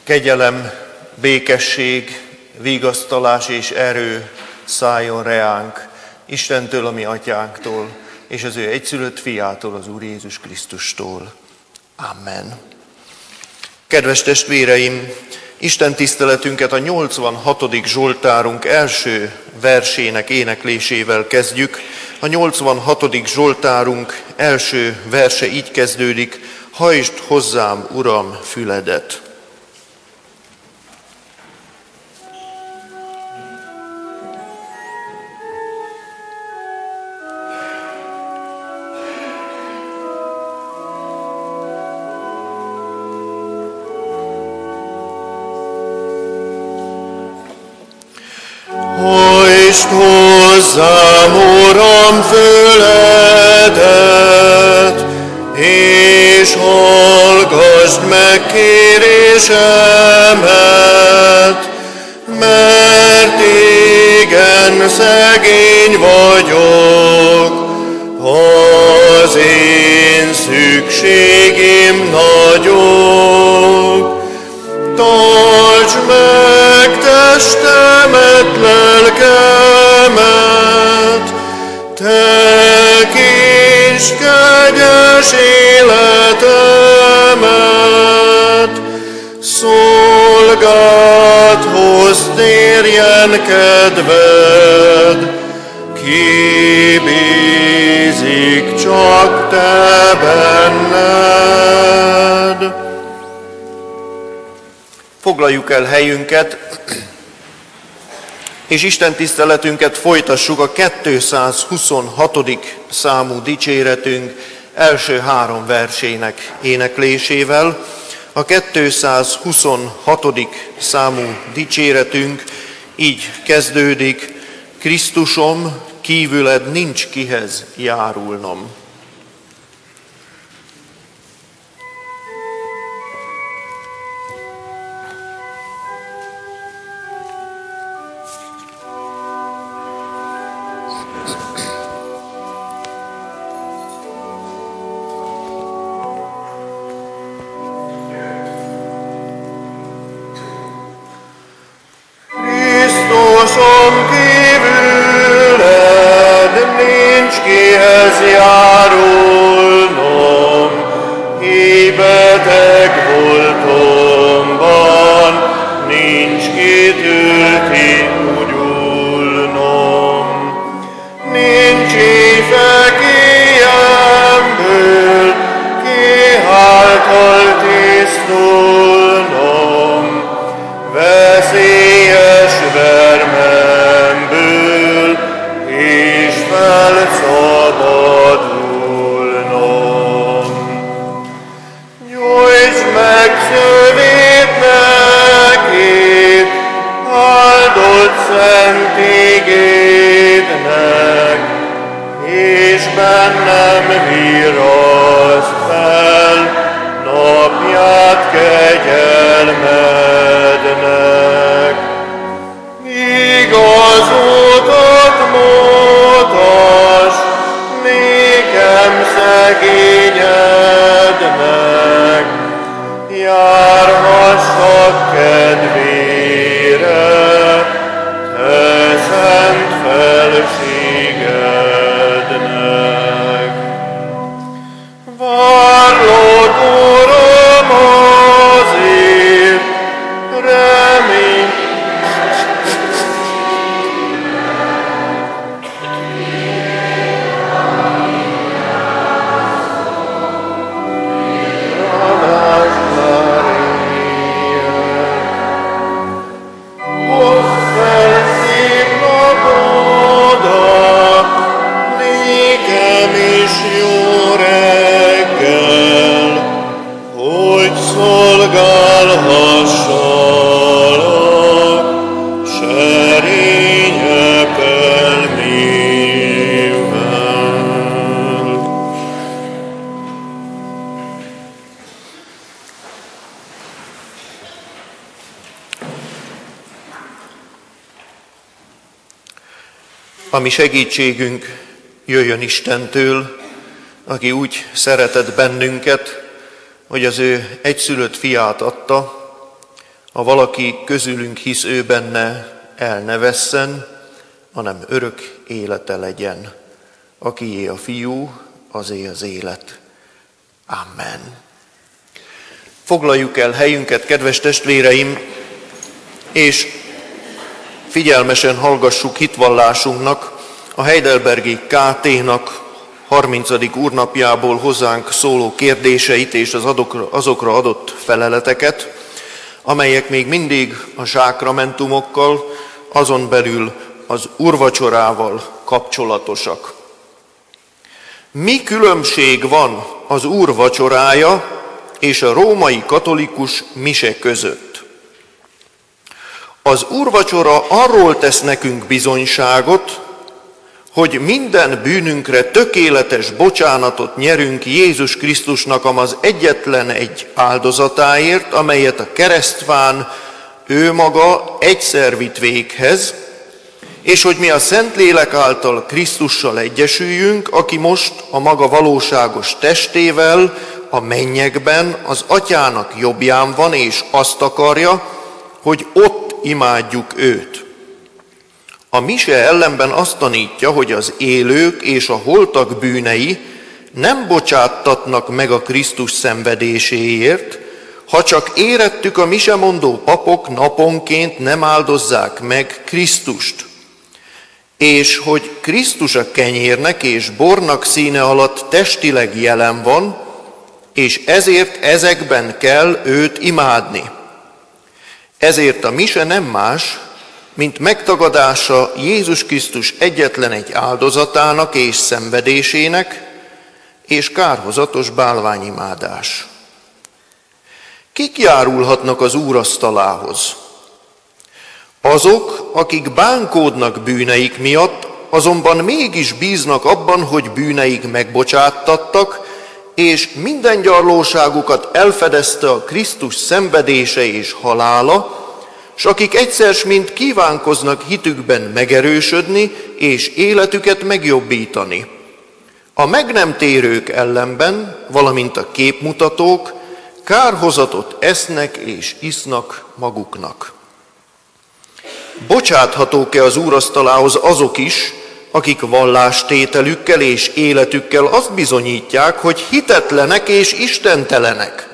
Kegyelem, békesség, vigasztalás és erő szálljon reánk Istentől, a mi atyánktól, és az ő egyszülött fiától, az Úr Jézus Krisztustól. Amen. Kedves testvéreim, Isten tiszteletünket a 86. Zsoltárunk első versének éneklésével kezdjük. A 86. Zsoltárunk első verse így kezdődik: hajtsd hozzám, Uram, füledet. Hajtsd hozzám, Uram, füledet, és hallgassd meg kérésemet, mert igen szegény vagyok, az én szükségem nagyobb. Tartsd meg testemet, lelkemet, tekintsd kegyes életemet, szolgádhoz térjen kedved, ki bízik csak te benned. Foglaljuk el helyünket, és Isten tiszteletünket folytassuk a 226. számú dicséretünk első 3 versének éneklésével. A 226. számú dicséretünk így kezdődik: Krisztusom, kívüled nincs kihez járulnom. Krisztusom, kívüled nincs kihez járulnom, éjbeteg voltomban nincs kitől kiúgyulnom. Nincs éjfekélyemből kiháltal tisztulnom, veszélyes vermemből és felszabadulnom. Nyújtsd meg szövét neked, áldott szent igédnek, és bennem virrasd fel napját kegyelmednek. Igaz utat mutasd nékem szegényednek, járhassak kedvére, te szent felségednek. Várlak, Uram, azért, remény. A mi segítségünk jöjjön Istentől, aki úgy szeretett bennünket, hogy az ő egyszülött fiát adta, Ha valaki közülünk hisz ő benne, el ne vesszen, hanem örök élete legyen. Akié a Fiú, azé az élet. Amen. Foglaljuk el helyünket, kedves testvéreim, és figyelmesen hallgassuk hitvallásunknak, a Heidelbergi KT-nak 30. úrnapjából hozzánk szóló kérdéseit és az azokra adott feleleteket, amelyek még mindig a sákramentumokkal, azon belül az úrvacsorával kapcsolatosak. Mi különbség van az úrvacsorája és a római katolikus mise között? Az úrvacsora arról tesz nekünk bizonyságot, hogy minden bűnünkre tökéletes bocsánatot nyerünk Jézus Krisztusnak az egyetlen egy áldozatáért, amelyet a keresztván ő maga egyszer vitt véghez, és hogy mi a Szentlélek által Krisztussal egyesüljünk, aki most a maga valóságos testével a mennyekben az Atyának jobbján van, és azt akarja, hogy ott imádjuk őt. A mise ellenben azt tanítja, hogy az élők és a holtak bűnei nem bocsáttatnak meg a Krisztus szenvedéséért, ha csak érettük a misemondó papok naponként nem áldozzák meg Krisztust. És hogy Krisztus a kenyérnek és bornak színe alatt testileg jelen van, és ezért ezekben kell őt imádni. Ezért a mise nem más, mint megtagadása Jézus Krisztus egyetlen egy áldozatának és szenvedésének, és kárhozatos bálványimádás. Kik járulhatnak az úrasztalához? Azok, akik bánkódnak bűneik miatt, azonban mégis bíznak abban, hogy bűneik megbocsáttattak, és minden gyarlóságukat elfedezte a Krisztus szenvedése és halála, s akik egyszer mint kívánkoznak hitükben megerősödni, és életüket megjobbítani. A meg nem térők ellenben, valamint a képmutatók kárhozatot esznek és isznak maguknak. Bocsáthatók-e az úrasztalához azok is, akik vallástételükkel és életükkel azt bizonyítják, hogy hitetlenek és istentelenek?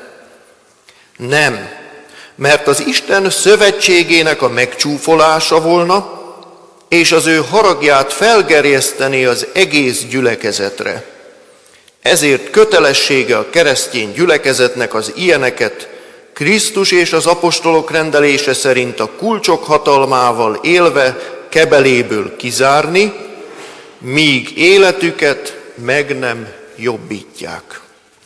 Nem, mert az Isten szövetségének a megcsúfolása volna, és az ő haragját felgerjesztené az egész gyülekezetre. Ezért kötelessége a keresztény gyülekezetnek az ilyeneket Krisztus és az apostolok rendelése szerint a kulcsok hatalmával élve kebeléből kizárni, míg életüket meg nem jobbítják.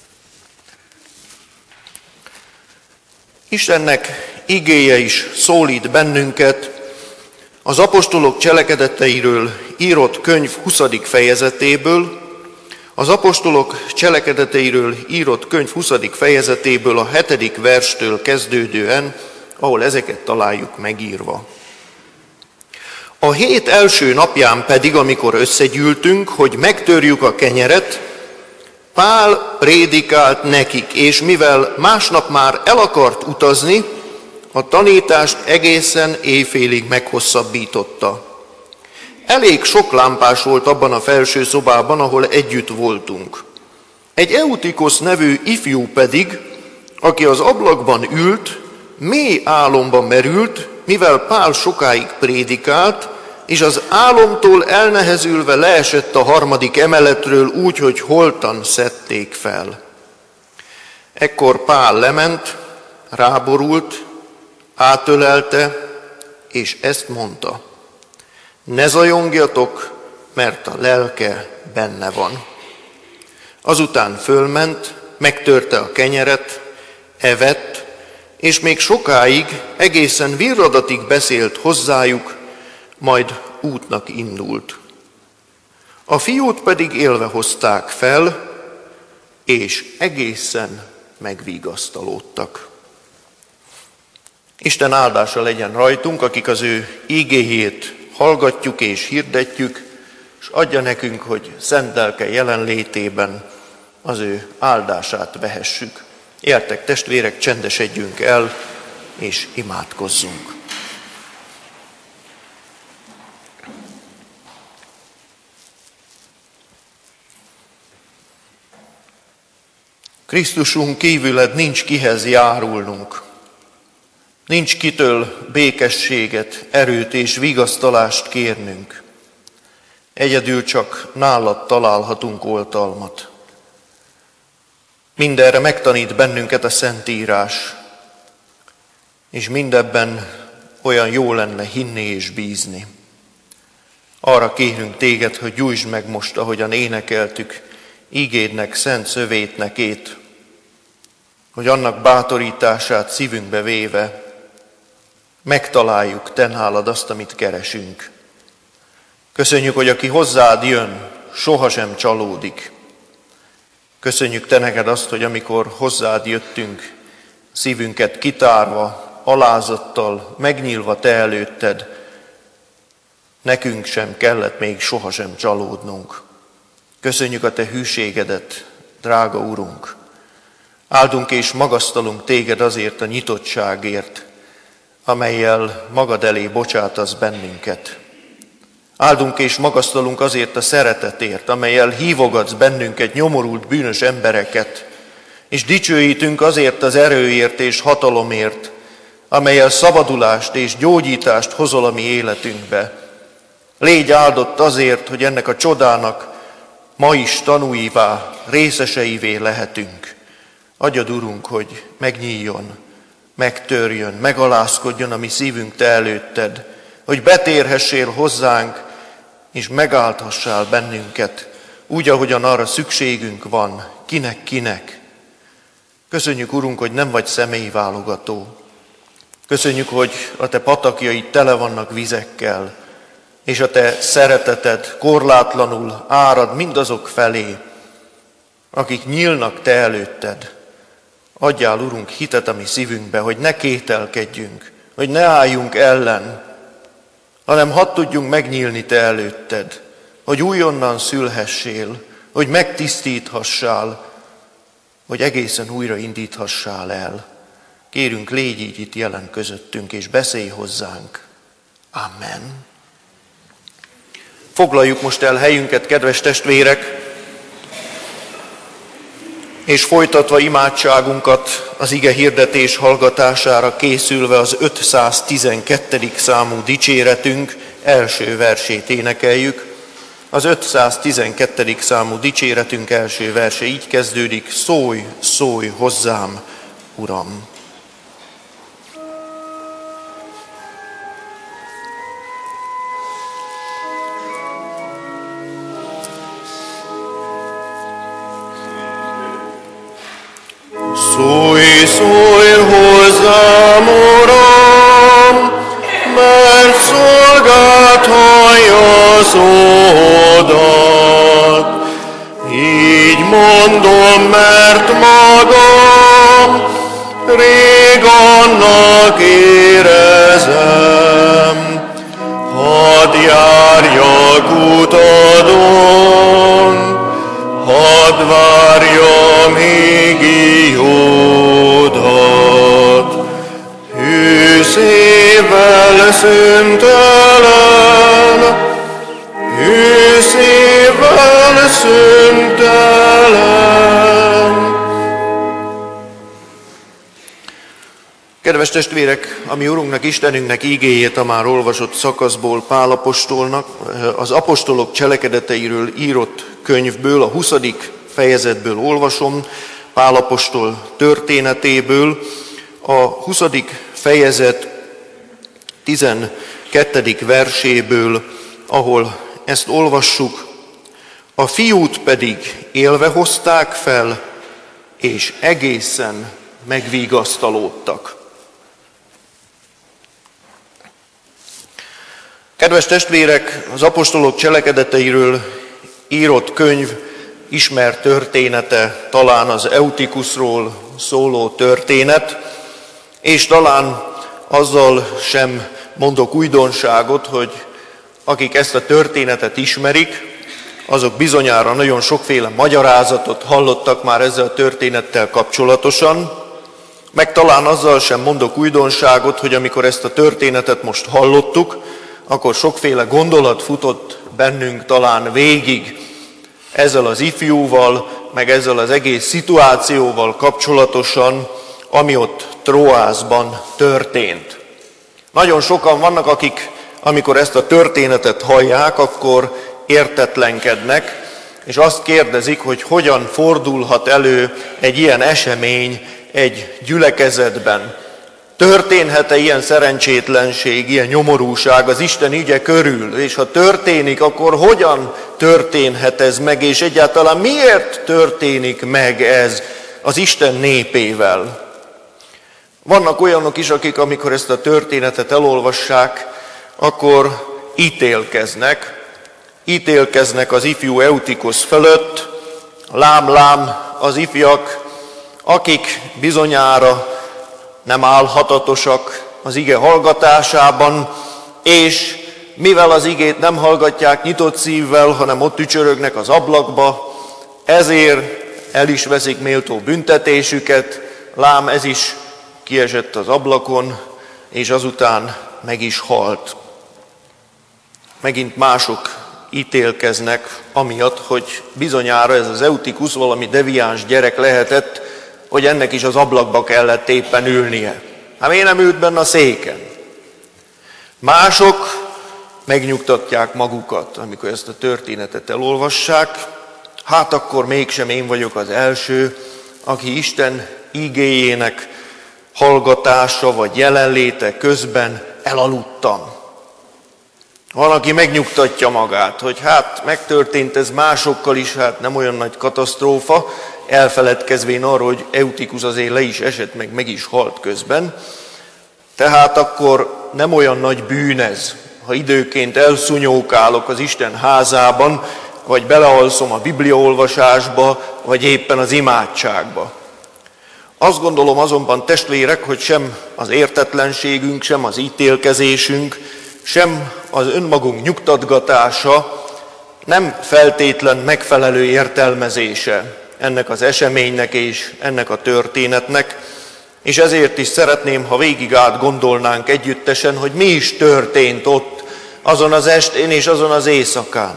Istennek igéje is szólít bennünket az apostolok cselekedeteiről írott könyv 20. fejezetéből, az apostolok cselekedeteiről írott könyv 20. fejezetéből a 7. verstől kezdődően, ahol ezeket találjuk megírva. A hét első napján pedig, amikor összegyűltünk, hogy megtörjük a kenyeret, Pál prédikált nekik, és mivel másnap már el akart utazni, a tanítást egészen éjfélig meghosszabbította. Elég sok lámpás volt abban a felső szobában, ahol együtt voltunk. Egy Eutikosz nevű ifjú pedig, aki az ablakban ült, mély álomba merült, mivel Pál sokáig prédikált, és az álomtól elnehezülve leesett a 3. emeletről úgy, hogy holtan szedték fel. Ekkor Pál lement, ráborult, átölelte, és ezt mondta: ne zajongjatok, mert a lelke benne van. Azután fölment, megtörte a kenyeret, evett, és még sokáig, egészen virradatig beszélt hozzájuk, majd útnak indult. A fiút pedig élve hozták fel, és egészen megvigasztalódtak. Isten áldása legyen rajtunk, akik az ő igéjét hallgatjuk és hirdetjük, és adja nekünk, hogy szent lelke jelenlétében az ő áldását vehessük. Értek testvérek, csendesedjünk el, és imádkozzunk. Krisztusunk, kívüled nincs kihez járulnunk. Nincs kitől békességet, erőt és vigasztalást kérnünk. Egyedül csak nálad találhatunk oltalmat. Mindenre megtanít bennünket a Szentírás, és mindebben olyan jó lenne hinni és bízni. Arra kérünk téged, hogy gyújtsd meg most, ahogyan énekeltük, ígédnek, szent szövétnekét, hogy annak bátorítását szívünkbe véve megtaláljuk te nálad azt, amit keresünk. Köszönjük, hogy aki hozzád jön, sohasem csalódik. Köszönjük te neked azt, hogy amikor hozzád jöttünk, szívünket kitárva, alázattal, megnyílva te előtted, nekünk sem kellett még sohasem csalódnunk. Köszönjük a te hűségedet, drága Urunk. Áldunk és magasztalunk téged azért a nyitottságért, amellyel magad elé bocsátasz bennünket. Áldunk és magasztalunk azért a szeretetért, amellyel hívogatsz bennünket, nyomorult bűnös embereket, és dicsőítünk azért az erőért és hatalomért, amellyel szabadulást és gyógyítást hozol a mi életünkbe. Légy áldott azért, hogy ennek a csodának ma is tanúivá, részeseivé lehetünk. Adjad, Urunk, hogy megnyíljon, megtörjön, megalázkodjon a mi szívünk te előtted, hogy betérhessél hozzánk, és megáldhassál bennünket, úgy, ahogyan arra szükségünk van, kinek. Köszönjük, Urunk, hogy nem vagy személyválogató. Köszönjük, hogy a te patakjaid tele vannak vizekkel, és a te szereteted korlátlanul árad mindazok felé, akik nyílnak te előtted. Adjál, Urunk, hitet a mi szívünkbe, hogy ne kételkedjünk, hogy ne álljunk ellen, hanem hadd tudjunk megnyílni te előtted, hogy újonnan szülhessél, hogy megtisztíthassál, hogy egészen újra indíthassál el. Kérünk, légy így itt jelen közöttünk, és beszélj hozzánk. Amen. Foglaljuk most el helyünket, kedves testvérek, és folytatva imádságunkat az ige hirdetés hallgatására készülve az 512. számú dicséretünk első versét énekeljük. Az 512. számú dicséretünk első verse így kezdődik: szólj, szólj hozzám, Uram! Szólj, szólj hozzám, Uram, mert szolgád hallja szódat. Így mondom, mert magam rég annak érezem. Hadd járjak utadon, hadd várjam hígíjódat. Hű szívvel szüntelen, hű szívvel szüntelen. Kedves testvérek, a mi Urunknak, Istenünknek ígéjét a már olvasott szakaszból Pál apostolnak, az apostolok cselekedeteiről írott könyvből, a 20. fejezetből olvasom, Pál apostol történetéből, a 20. fejezet 12. verséből, ahol ezt olvassuk: a fiút pedig élve hozták fel, és egészen megvigasztalódtak. Kedves testvérek, az apostolok cselekedeteiről írott könyv ismert története talán az Eutikusról szóló történet, és talán azzal sem mondok újdonságot, hogy akik ezt a történetet ismerik, azok bizonyára nagyon sokféle magyarázatot hallottak már ezzel a történettel kapcsolatosan. Meg talán azzal sem mondok újdonságot, hogy amikor ezt a történetet most hallottuk, akkor sokféle gondolat futott bennünk talán végig ezzel az ifjúval, meg ezzel az egész szituációval kapcsolatosan, ami ott Tróászban történt. Nagyon sokan vannak, akik, amikor ezt a történetet hallják, akkor értetlenkednek, és azt kérdezik, hogy hogyan fordulhat elő egy ilyen esemény egy gyülekezetben. Történhet-e ilyen szerencsétlenség, ilyen nyomorúság az Isten ügye körül? És ha történik, akkor hogyan történhet ez meg, és egyáltalán miért történik meg ez az Isten népével? Vannak olyanok is, akik amikor ezt a történetet elolvassák, akkor ítélkeznek az ifjú Eutikosz fölött, lám az ifjak, akik bizonyára nem állhatatosak az ige hallgatásában, és mivel az igét nem hallgatják nyitott szívvel, hanem ott tücsörögnek az ablakba, ezért el is veszik méltó büntetésüket, lám ez is kiesett az ablakon, és azután meg is halt. Megint mások ítélkeznek amiatt, hogy bizonyára ez az Eutikusz valami deviáns gyerek lehetett, hogy ennek is az ablakba kellett éppen ülnie. Hát miért nem ült benne a széken? Mások megnyugtatják magukat, amikor ezt a történetet elolvassák, hát akkor mégsem én vagyok az első, aki Isten igéjének hallgatása vagy jelenléte közben elaludtam. Van, aki megnyugtatja magát, hogy hát megtörtént ez másokkal is, hát nem olyan nagy katasztrófa, elfeledkezvén arról, hogy Eutikusz azért le is esett, meg is halt közben. Tehát akkor nem olyan nagy bűn ez, ha időként elszúnyókálok az Isten házában, vagy belealszom a bibliaolvasásba, vagy éppen az imádságba. Azt gondolom azonban, testvérek, hogy sem az értetlenségünk, sem az ítélkezésünk, sem az önmagunk nyugtatgatása nem feltétlen megfelelő értelmezése ennek az eseménynek és ennek a történetnek, és ezért is szeretném, ha végig átgondolnánk együttesen, hogy mi is történt ott azon az estén és azon az éjszakán.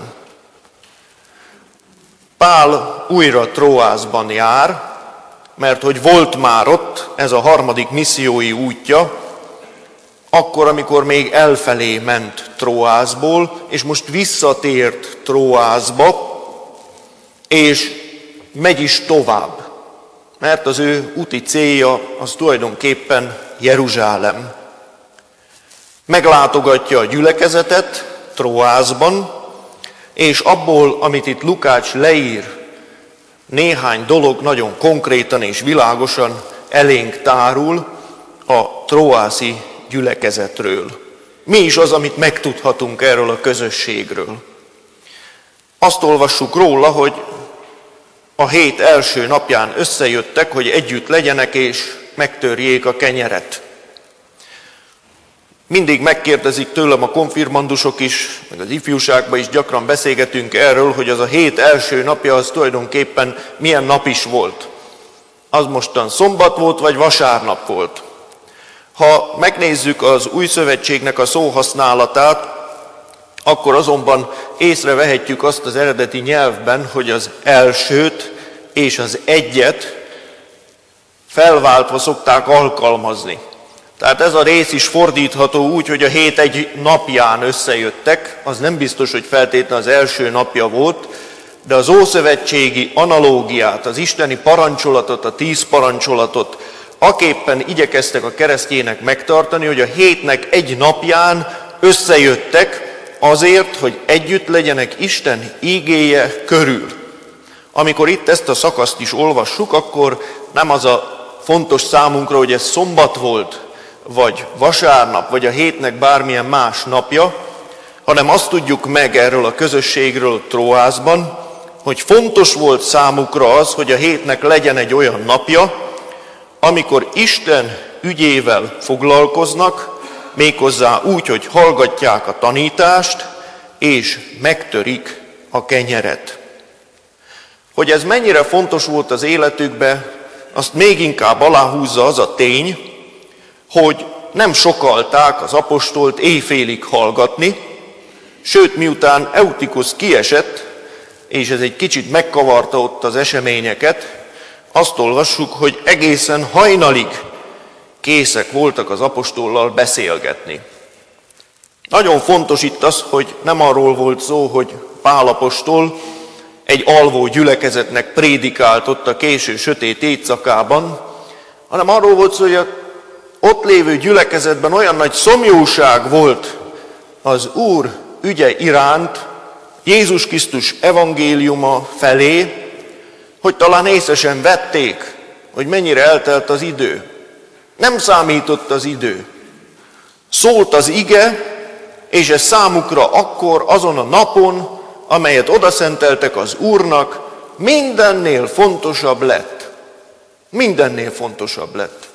Pál újra Tróászban jár, mert hogy volt már ott ez a harmadik missziói útja, akkor, amikor még elfelé ment Tróászból, és most visszatért Tróászba, és megy is tovább, mert az ő úti célja az tulajdonképpen Jeruzsálem. Meglátogatja a gyülekezetet Tróászban, és abból, amit itt Lukács leír, néhány dolog nagyon konkrétan és világosan elénk tárul a tróászi gyülekezetről. Mi is az, amit megtudhatunk erről a közösségről? Azt olvassuk róla, hogy a hét első napján összejöttek, hogy együtt legyenek és megtörjék a kenyeret. Mindig megkérdezik tőlem a konfirmandusok is, meg az ifjúságban is gyakran beszélgetünk erről, hogy az a hét első napja az tulajdonképpen milyen nap is volt. Az mostan szombat volt, vagy vasárnap volt. Ha megnézzük az Új Szövetségnek a szóhasználatát, akkor azonban észrevehetjük azt az eredeti nyelvben, hogy az elsőt és az egyet felváltva szokták alkalmazni. Tehát ez a rész is fordítható úgy, hogy a hét egy napján összejöttek, az nem biztos, hogy feltétlenül az első napja volt, de az ószövetségi analógiát, az isteni parancsolatot, a 10 parancsolatot aképpen igyekeztek a keresztjének megtartani, hogy a hétnek egy napján összejöttek azért, hogy együtt legyenek Isten ígéje körül. Amikor itt ezt a szakaszt is olvassuk, akkor nem az a fontos számunkra, hogy ez szombat volt, vagy vasárnap, vagy a hétnek bármilyen más napja, hanem azt tudjuk meg erről a közösségről Tróászban, hogy fontos volt számukra az, hogy a hétnek legyen egy olyan napja, amikor Isten ügyével foglalkoznak, méghozzá úgy, hogy hallgatják a tanítást, és megtörik a kenyeret. Hogy ez mennyire fontos volt az életükbe, azt még inkább aláhúzza az a tény, hogy nem sokalták az apostolt éjfélig hallgatni, sőt, miután Eutikusz kiesett, és ez egy kicsit megkavarta ott az eseményeket, azt olvassuk, hogy egészen hajnalig készek voltak az apostollal beszélgetni. Nagyon fontos itt az, hogy nem arról volt szó, hogy Pál apostol egy alvó gyülekezetnek prédikált ott a késő sötét éjszakában, hanem arról volt szó, hogy a ott lévő gyülekezetben olyan nagy szomjúság volt az Úr ügye iránt, Jézus Krisztus evangéliuma felé, hogy talán észre sem vették, hogy mennyire eltelt az idő. Nem számított az idő. Szólt az ige, és ez számukra akkor, azon a napon, amelyet odaszenteltek az Úrnak, mindennél fontosabb lett. Mindennél fontosabb lett.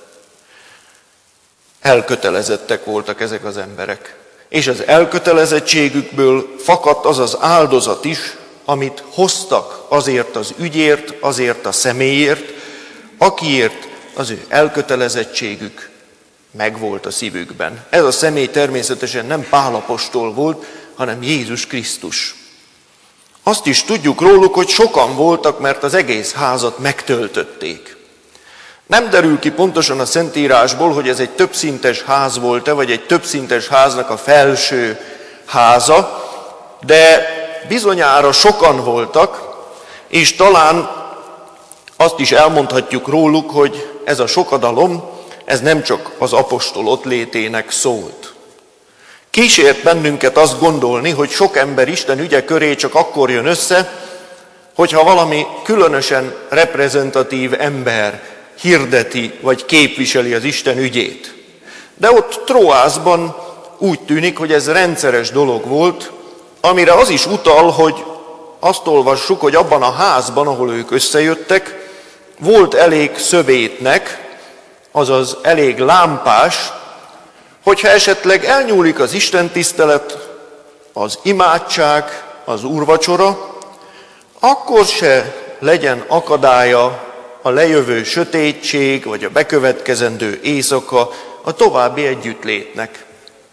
Elkötelezettek voltak ezek az emberek. És az elkötelezettségükből fakadt az az áldozat is, amit hoztak azért az ügyért, azért a személyért, akiért az ő elkötelezettségük megvolt a szívükben. Ez a személy természetesen nem Pál apostol volt, hanem Jézus Krisztus. Azt is tudjuk róluk, hogy sokan voltak, mert az egész házat megtöltötték. Nem derül ki pontosan a Szentírásból, hogy ez egy többszintes ház volt-e, vagy egy többszintes háznak a felső háza, de bizonyára sokan voltak, és talán azt is elmondhatjuk róluk, hogy ez a sokadalom, ez nem csak az apostol ottlétének szólt. Kísért bennünket azt gondolni, hogy sok ember Isten ügye köré csak akkor jön össze, hogyha valami különösen reprezentatív ember hirdeti vagy képviseli az Isten ügyét. De ott Tróászban úgy tűnik, hogy ez rendszeres dolog volt, amire az is utal, hogy azt olvassuk, hogy abban a házban, ahol ők összejöttek, volt elég szövétnek, azaz elég lámpás, hogyha esetleg elnyúlik az istentisztelet, az imádság, az úrvacsora, akkor se legyen akadálya a lejövő sötétség, vagy a bekövetkezendő éjszaka a további együttlétnek.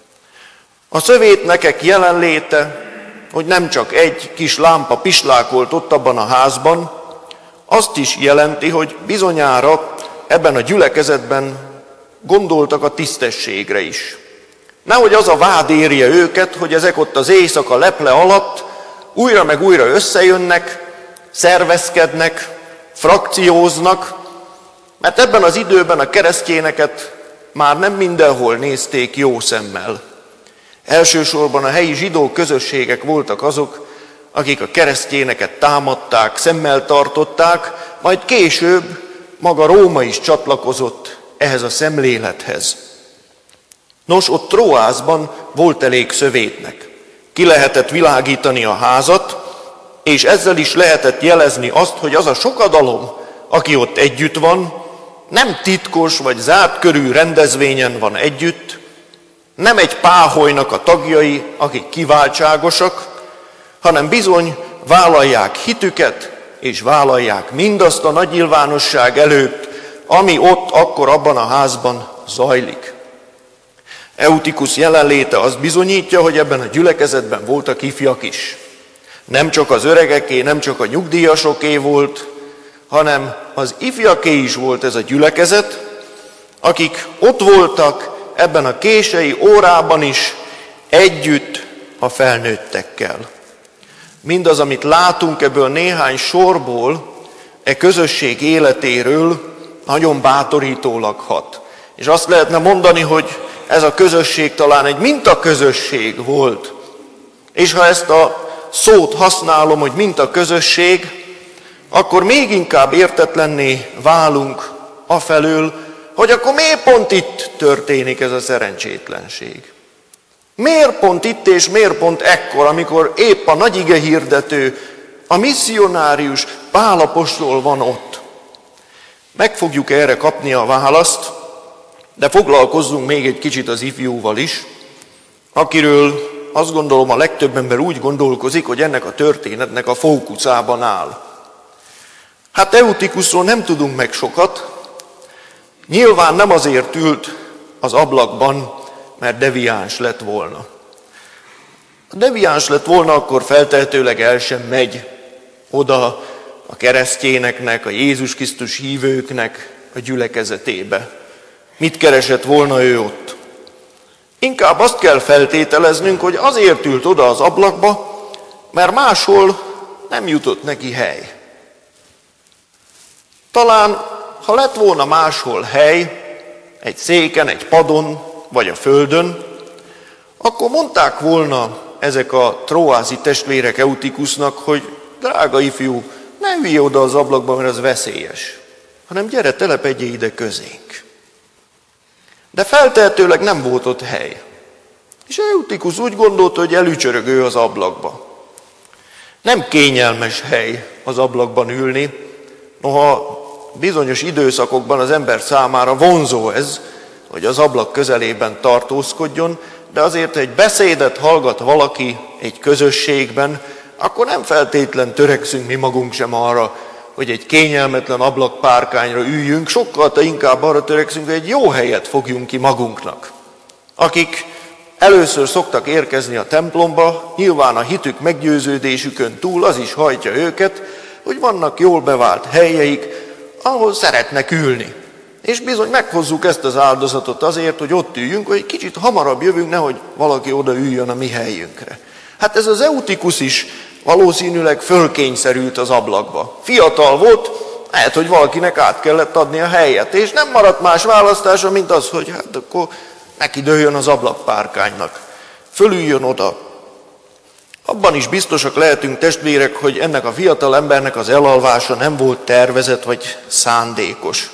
A szövétnekek jelenléte, hogy nem csak egy kis lámpa pislákolt ott abban a házban, azt is jelenti, hogy bizonyára ebben a gyülekezetben gondoltak a tisztességre is. Nehogy az a vád érje őket, hogy ezek ott az éjszaka leple alatt újra meg újra összejönnek, szervezkednek, frakcióznak, mert ebben az időben a keresztényeket már nem mindenhol nézték jó szemmel. Elsősorban a helyi zsidó közösségek voltak azok, akik a keresztényeket támadták, szemmel tartották, majd később maga Róma is csatlakozott ehhez a szemlélethez. Nos, ott Tróászban volt elég szövétnek. Ki lehetett világítani a házat, és ezzel is lehetett jelezni azt, hogy az a sokadalom, aki ott együtt van, nem titkos vagy zárt körű rendezvényen van együtt, nem egy páholynak a tagjai, akik kiváltságosak, hanem bizony vállalják hitüket, és vállalják mindazt a nagy nyilvánosság előtt, ami ott akkor abban a házban zajlik. Eutikusz jelenléte azt bizonyítja, hogy ebben a gyülekezetben voltak ifjak is. Nem csak az öregeké, nem csak a nyugdíjasoké volt, hanem az ifjaké is volt ez a gyülekezet, akik ott voltak ebben a késői órában is együtt a felnőttekkel. Mindaz, amit látunk ebből néhány sorból, e közösség életéről nagyon bátorítólag hat. És azt lehetne mondani, hogy ez a közösség talán egy mintaközösség volt. És ha ezt a szót használom, hogy mintaközösség, akkor még inkább értetlenné válunk afelől, hogy akkor miért pont itt történik ez a szerencsétlenség? Miért pont itt és miért pont ekkor, amikor épp a nagy igehirdető, a misszionárius Pál apostol van ott? Meg fogjuk erre kapni a választ, de foglalkozzunk még egy kicsit az ifjúval is, akiről azt gondolom a legtöbb ember úgy gondolkozik, hogy ennek a történetnek a fókuszában áll. Hát Eutikuszról nem tudunk meg sokat, Nyilván nem azért ült az ablakban, mert deviáns lett volna. Ha deviáns lett volna, akkor feltehetőleg el sem megy oda a keresztényeknek, a Jézus Krisztus hívőknek a gyülekezetébe. Mit keresett volna ő ott? Inkább azt kell feltételeznünk, hogy azért ült oda az ablakba, mert máshol nem jutott neki hely. Talán, ha lett volna máshol hely, egy széken, egy padon, vagy a földön, akkor mondták volna ezek a tróázi testvérek Eutikusnak, hogy drága ifjú, ne ülj oda az ablakba, mert az veszélyes, hanem gyere, telepedjél ide közénk. De feltehetőleg nem volt ott hely. És Eutikus úgy gondolta, hogy elücsörög ő az ablakba. Nem kényelmes hely az ablakban ülni, noha bizonyos időszakokban az ember számára vonzó ez, hogy az ablak közelében tartózkodjon, de azért egy beszédet hallgat valaki egy közösségben, akkor nem feltétlen törekszünk mi magunk sem arra, hogy egy kényelmetlen ablakpárkányra üljünk, sokkal inkább arra törekszünk, hogy egy jó helyet fogjunk ki magunknak. Akik először szoktak érkezni a templomba, nyilván a hitük meggyőződésükön túl az is hajtja őket, hogy vannak jól bevált helyeik, ahol szeretnek ülni. És bizony meghozzuk ezt az áldozatot azért, hogy ott üljünk, hogy egy kicsit hamarabb jövünk, nehogy valaki oda üljön a mi helyünkre. Hát ez az Eutikus is valószínűleg fölkényszerült az ablakba. Fiatal volt, lehet, hogy valakinek át kellett adni a helyet, és nem maradt más választása, mint az, hogy hát akkor neki dőljön az ablakpárkánynak. Fölüljön oda. Abban is biztosak lehetünk, testvérek, hogy ennek a fiatal embernek az elalvása nem volt tervezett vagy szándékos.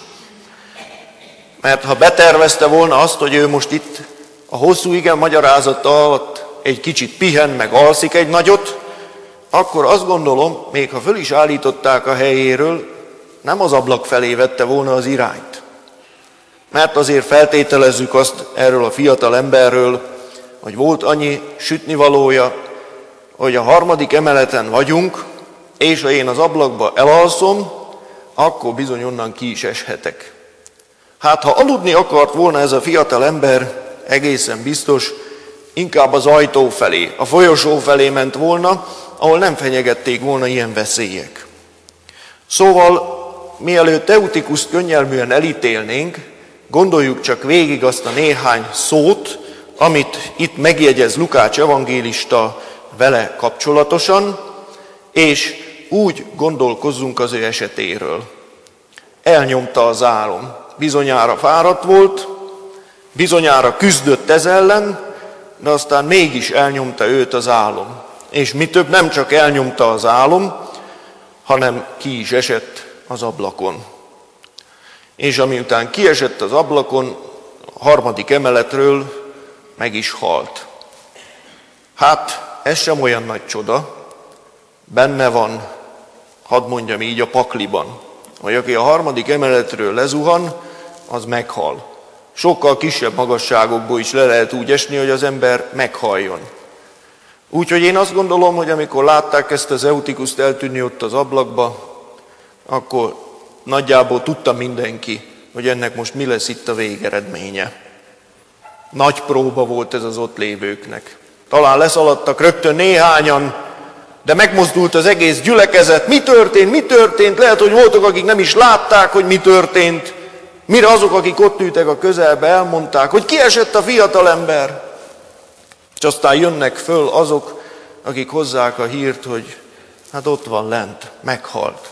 Mert ha betervezte volna azt, hogy ő most itt a hosszú ige magyarázata alatt egy kicsit pihen, meg alszik egy nagyot, akkor azt gondolom, még ha föl is állították a helyéről, nem az ablak felé vette volna az irányt. Mert azért feltételezzük azt erről a fiatal emberről, hogy volt annyi sütnivalója, hogy a 3. emeleten vagyunk, és ha én az ablakba elalszom, akkor bizony onnan ki is eshetek. Hát ha aludni akart volna ez a fiatal ember, egészen biztos, inkább az ajtó felé, a folyosó felé ment volna, ahol nem fenyegették volna ilyen veszélyek. Szóval, mielőtt Eutikust könnyelműen elítélnénk, gondoljuk csak végig azt a néhány szót, amit itt megjegyez Lukács evangélista vele kapcsolatosan, és úgy gondolkozzunk az ő esetéről. Elnyomta az álom. Bizonyára fáradt volt, bizonyára küzdött ez ellen, de aztán mégis elnyomta őt az álom. És mi több, nem csak elnyomta az álom, hanem ki is esett az ablakon. És amiután kiesett az ablakon, a 3. emeletről meg is halt. Hát, ez sem olyan nagy csoda, benne van, hadd mondjam így, a pakliban, hogy aki a 3. emeletről lezuhan, az meghal. Sokkal kisebb magasságokból is le lehet úgy esni, hogy az ember meghaljon. Úgyhogy én azt gondolom, hogy amikor látták ezt az Eutikust eltűnni ott az ablakba, akkor nagyjából tudta mindenki, hogy ennek most mi lesz itt a végeredménye. Nagy próba volt ez az ott lévőknek. Talán leszaladtak rögtön néhányan, de megmozdult az egész gyülekezet. Mi történt? Mi történt? Lehet, hogy voltak, akik nem is látták, hogy mi történt. Mire azok, akik ott ültek a közelbe, elmondták, hogy kiesett a fiatal ember. És aztán jönnek föl azok, akik hozzák a hírt, hogy hát ott van lent, meghalt.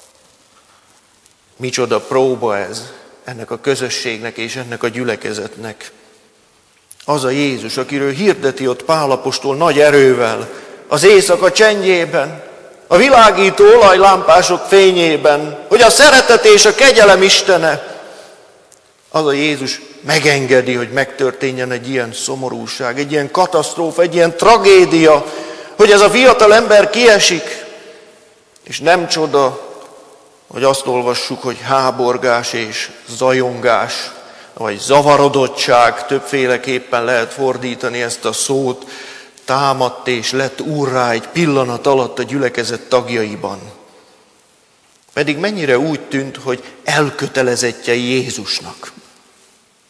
Micsoda próba ez ennek a közösségnek és ennek a gyülekezetnek. Az a Jézus, akiről hirdeti ott Pál apostol nagy erővel, az éjszaka csendjében, a világító olajlámpások fényében, hogy a szeretet és a kegyelem Istene, az a Jézus megengedi, hogy megtörténjen egy ilyen szomorúság, egy ilyen katasztrófa, egy ilyen tragédia, hogy ez a fiatal ember kiesik, és nem csoda, hogy azt olvassuk, hogy háborgás és zajongás, vagy zavarodottság, többféleképpen lehet fordítani ezt a szót, támadt és lett úrrá egy pillanat alatt a gyülekezet tagjaiban. Pedig mennyire úgy tűnt, hogy elkötelezettjei Jézusnak.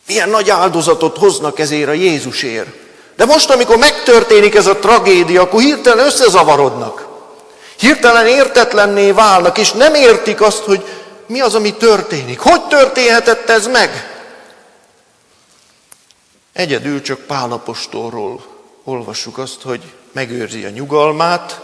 Milyen nagy áldozatot hoznak ezért a Jézusért. De most, amikor megtörténik ez a tragédia, akkor hirtelen összezavarodnak. Hirtelen értetlenné válnak, és nem értik azt, hogy mi az, ami történik. Hogy történhetett ez meg? Egyedül csak Pál apostolról olvassuk azt, hogy megőrzi a nyugalmát,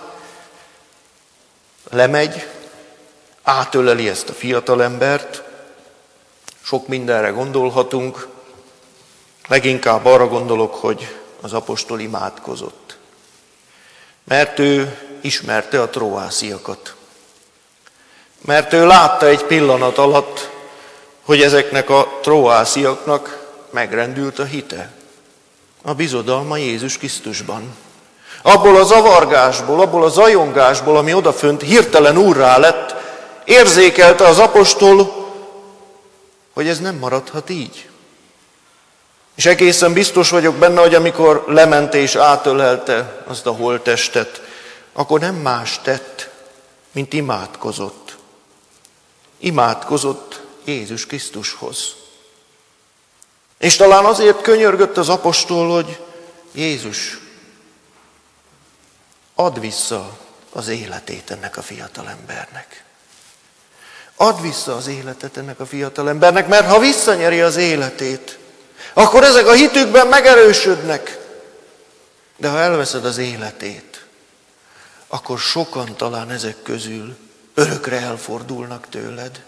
lemegy, átöleli ezt a fiatalembert, sok mindenre gondolhatunk, leginkább arra gondolok, hogy az apostol imádkozott. Mert ő ismerte a troásziakat. Mert ő látta egy pillanat alatt, hogy ezeknek a troásziaknak megrendült a hite, a bizodalma Jézus Krisztusban. Abból a zavargásból, abból a zajongásból, ami odafönt hirtelen úrrá lett, érzékelte az apostol, hogy ez nem maradhat így. És egészen biztos vagyok benne, hogy amikor lement és átölelte azt a holttestet, akkor nem más tett, mint imádkozott. Imádkozott Jézus Krisztushoz. És talán azért könyörgött az apostol, hogy Jézus, add vissza az életét ennek a fiatalembernek. Add vissza az életet ennek a fiatalembernek, mert ha visszanyeri az életét, akkor ezek a hitükben megerősödnek. De ha elveszed az életét, akkor sokan talán ezek közül örökre elfordulnak tőled.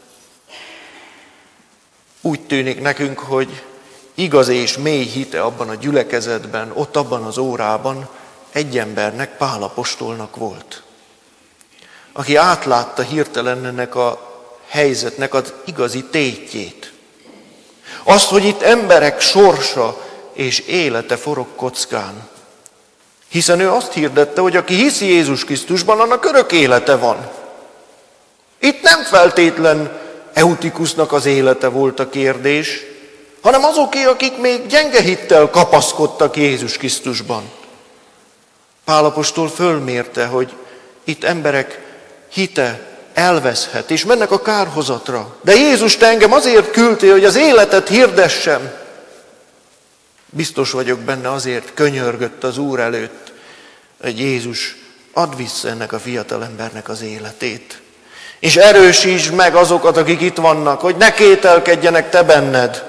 Úgy tűnik nekünk, hogy igaz és mély hite abban a gyülekezetben, ott abban az órában egy embernek, Pál apostolnak volt, aki átlátta hirtelen ennek a helyzetnek az igazi tétjét. Azt, hogy itt emberek sorsa és élete forog kockán. Hiszen ő azt hirdette, hogy aki hiszi Jézus Krisztusban, annak örök élete van. Itt nem feltétlen Eutikusnak az élete volt a kérdés, hanem azoké, akik még gyenge hittel kapaszkodtak Jézus Krisztusban. Pál apostol fölmérte, hogy itt emberek hite elveszhet, és mennek a kárhozatra. De Jézus, te engem azért küldtél, hogy az életet hirdessem. Biztos vagyok benne, azért könyörgött az Úr előtt, hogy Jézus, add vissza ennek a fiatalembernek az életét. És erősítsd meg azokat, akik itt vannak, hogy ne kételkedjenek te benned.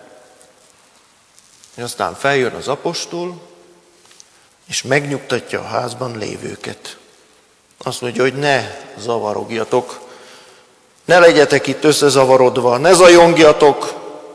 És aztán feljön az apostol, és megnyugtatja a házban lévőket. Azt mondja, hogy ne zavarogjatok, ne legyetek itt összezavarodva, ne zajongjatok,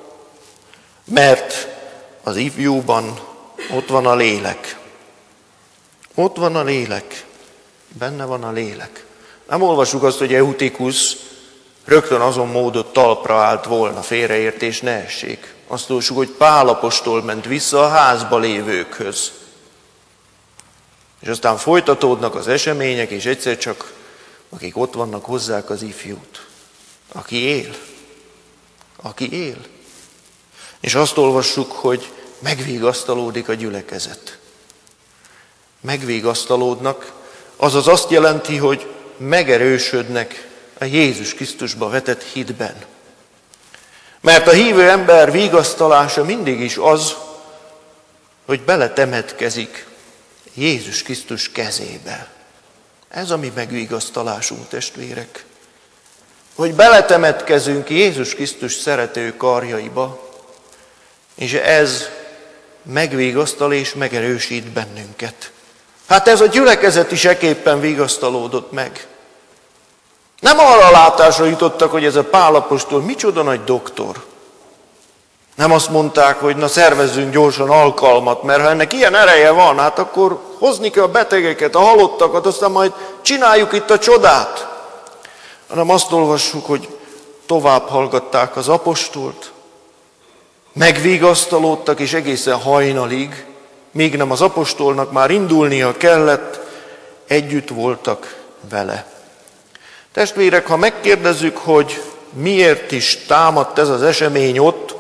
mert az ifjúban ott van a lélek. Ott van a lélek, benne van a lélek. Nem olvassuk azt, hogy Eutikus rögtön azon módon talpra állt volna, félreértés ne essék. Azt olvassuk, hogy Pál apostol ment vissza a házba lévőkhöz. És aztán folytatódnak az események, és egyszer csak akik ott vannak, hozzák az ifjút. Aki él. Aki él. És azt olvassuk, hogy megvigasztalódik a gyülekezet. Megvigasztalódnak, azaz azt jelenti, hogy megerősödnek a Jézus Krisztusba vetett hitben. Mert a hívő ember vigasztalása mindig is az, hogy beletemetkezik Jézus Krisztus kezébe. Ez a mi megvigasztalásunk, testvérek. Hogy beletemetkezünk Jézus Krisztus szerető karjaiba, és ez megvigasztal és megerősít bennünket. Hát ez a gyülekezet is ekképpen vigasztalódott meg. Nem arra a látásra jutottak, hogy ez a Pál apostol micsoda nagy doktor. Nem azt mondták, hogy na szervezzünk gyorsan alkalmat, mert ha ennek ilyen ereje van, hát akkor hozni kell a betegeket, a halottakat, aztán majd csináljuk itt a csodát. Hanem azt olvassuk, hogy tovább hallgatták az apostolt, megvigasztalódtak, és egészen hajnalig, míg nem az apostolnak már indulnia kellett, együtt voltak vele. Testvérek, ha megkérdezzük, hogy miért is támadt ez az esemény ott,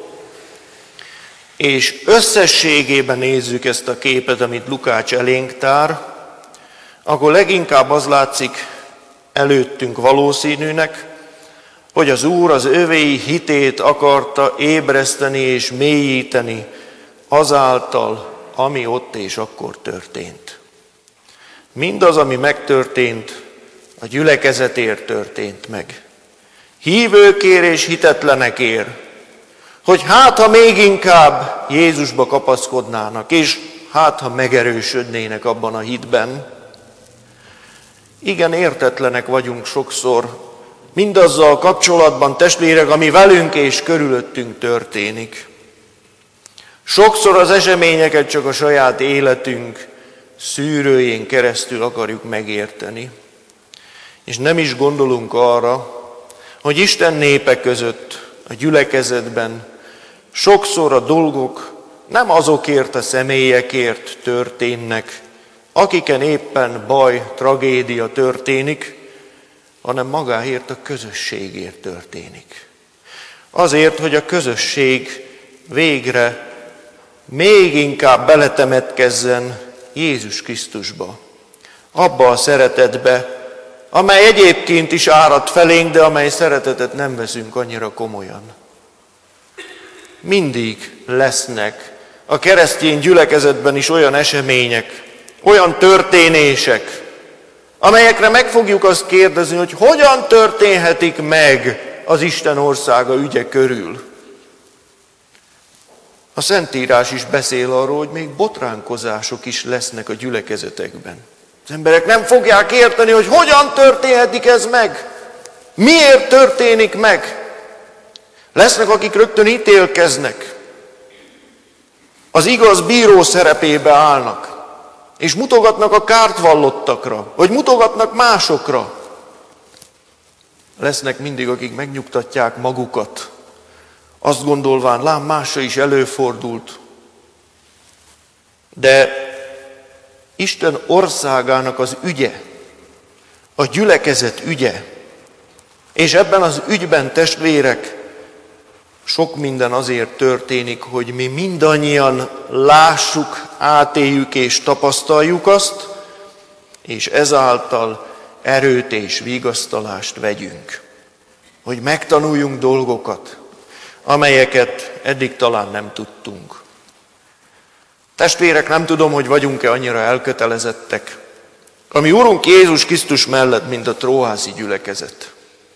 és összességében nézzük ezt a képet, amit Lukács elénk tár, akkor leginkább az látszik előttünk valószínűnek, hogy az Úr az övéi hitét akarta ébreszteni és mélyíteni azáltal, ami ott és akkor történt. Mindaz, ami megtörtént, a gyülekezetért történt meg. Hívőkért és hitetlenekért, hogy hát, ha még inkább Jézusba kapaszkodnának, és hát, ha megerősödnének abban a hitben. Igen, értetlenek vagyunk sokszor mindazzal kapcsolatban, testvérek, ami velünk és körülöttünk történik. Sokszor az eseményeket csak a saját életünk szűrőjén keresztül akarjuk megérteni. És nem is gondolunk arra, hogy Isten népe között, a gyülekezetben sokszor a dolgok nem azokért a személyekért történnek, akiken éppen baj, tragédia történik, hanem magáért a közösségért történik. Azért, hogy a közösség végre még inkább beletemetkezzen Jézus Krisztusba, abba a szeretetbe, amely egyébként is árad felénk, de amely szeretetet nem veszünk annyira komolyan. Mindig lesznek a keresztény gyülekezetben is olyan események, olyan történések, amelyekre meg fogjuk azt kérdezni, hogy hogyan történhetik meg az Isten országa ügye körül. A Szentírás is beszél arról, hogy még botránkozások is lesznek a gyülekezetekben. Az emberek nem fogják érteni, hogy hogyan történhetik ez meg, miért történik meg. Lesznek, akik rögtön ítélkeznek, az igaz bíró szerepébe állnak, és mutogatnak a kárt vallottakra, vagy mutogatnak másokra. Lesznek mindig, akik megnyugtatják magukat, azt gondolván, lám másra is előfordult. De Isten országának az ügye, a gyülekezet ügye, és ebben az ügyben, testvérek, sok minden azért történik, hogy mi mindannyian lássuk, átéljük és tapasztaljuk azt, és ezáltal erőt és vigasztalást vegyünk. Hogy megtanuljunk dolgokat, amelyeket eddig talán nem tudtunk. Testvérek, nem tudom, hogy vagyunk-e annyira elkötelezettek, ami Urunk Jézus Krisztus mellett, mint a tróházi gyülekezet.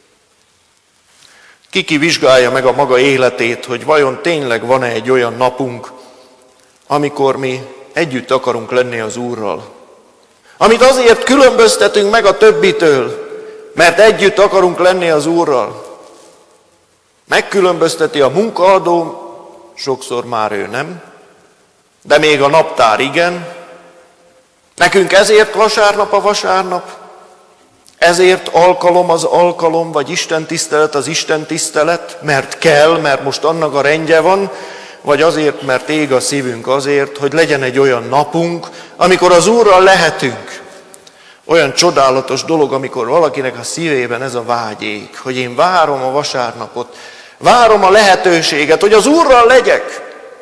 Ki vizsgálja meg a maga életét, hogy vajon tényleg van-e egy olyan napunk, amikor mi együtt akarunk lenni az Úrral. Amit azért különböztetünk meg a többitől, mert együtt akarunk lenni az Úrral. Megkülönbözteti a munkaadó, sokszor már ő nem, de még a naptár igen. Nekünk ezért vasárnap a vasárnap, ezért alkalom az alkalom, vagy istentisztelet az istentisztelet, mert kell, mert most annak a rendje van, vagy azért, mert ég a szívünk azért, hogy legyen egy olyan napunk, amikor az Úrral lehetünk. Olyan csodálatos dolog, amikor valakinek a szívében ez a vágy ég, hogy én várom a vasárnapot, várom a lehetőséget, hogy az Úrral legyek.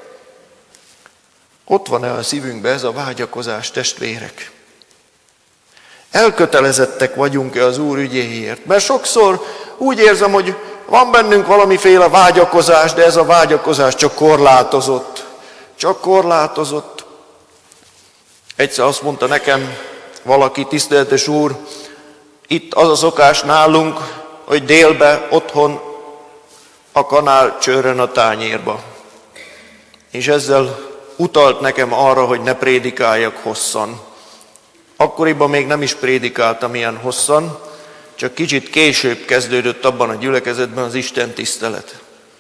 Ott van-e a szívünkben ez a vágyakozás, testvérek? Elkötelezettek vagyunk-e az Úr ügyéért? Mert sokszor úgy érzem, hogy van bennünk valamiféle vágyakozás, de ez a vágyakozás csak korlátozott. Csak korlátozott. Egyszer azt mondta nekem valaki, tiszteletes úr, itt az a szokás nálunk, hogy délbe otthon a kanál csörrön a tányérba. És ezzel utalt nekem arra, hogy ne prédikáljak hosszan. Akkoriban még nem is prédikáltam ilyen hosszan, csak kicsit később kezdődött abban a gyülekezetben az Isten tisztelet.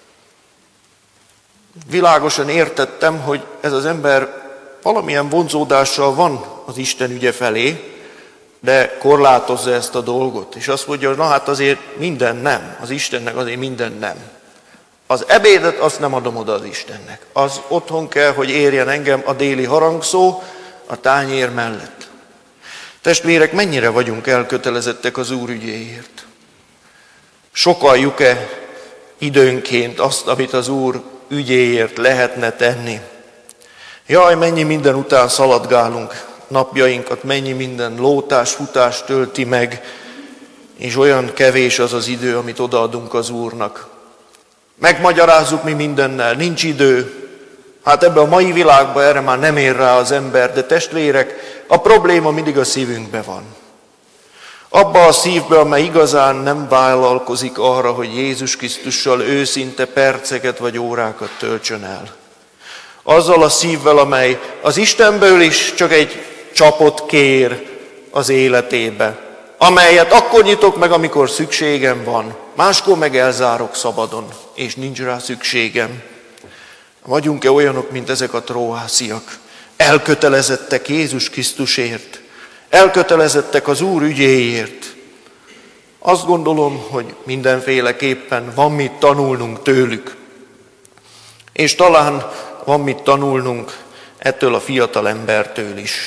Világosan értettem, hogy ez az ember valamilyen vonzódással van az Isten ügye felé, de korlátozza ezt a dolgot. És azt mondja, hogy na hát azért minden nem, az Istennek azért minden nem. Az ebédet azt nem adom oda az Istennek. Az otthon kell, hogy érjen engem a déli harangszó a tányér mellett. Testvérek, mennyire vagyunk elkötelezettek az Úr ügyéért? Sokaljuk-e időnként azt, amit az Úr ügyéért lehetne tenni? Jaj, mennyi minden után szaladgálunk napjainkat, mennyi minden lótás, futás tölti meg, és olyan kevés az az idő, amit odaadunk az Úrnak. Megmagyarázzuk mi mindennel, nincs idő. Hát ebben a mai világban erre már nem ér rá az ember, de testvérek, a probléma mindig a szívünkben van. Abba a szívbe, amely igazán nem vállalkozik arra, hogy Jézus Krisztussal őszinte perceket vagy órákat töltsön el. Azzal a szívvel, amely az Istenből is csak egy csapot kér az életébe, amelyet akkor nyitok meg, amikor szükségem van, máskor meg elzárok szabadon, és nincs rá szükségem. Vagyunk-e olyanok, mint ezek a tróásziak? Elkötelezettek Jézus Krisztusért, elkötelezettek az Úr ügyéért. Azt gondolom, hogy mindenféleképpen van mit tanulnunk tőlük. És talán van mit tanulnunk ettől a fiatal embertől is.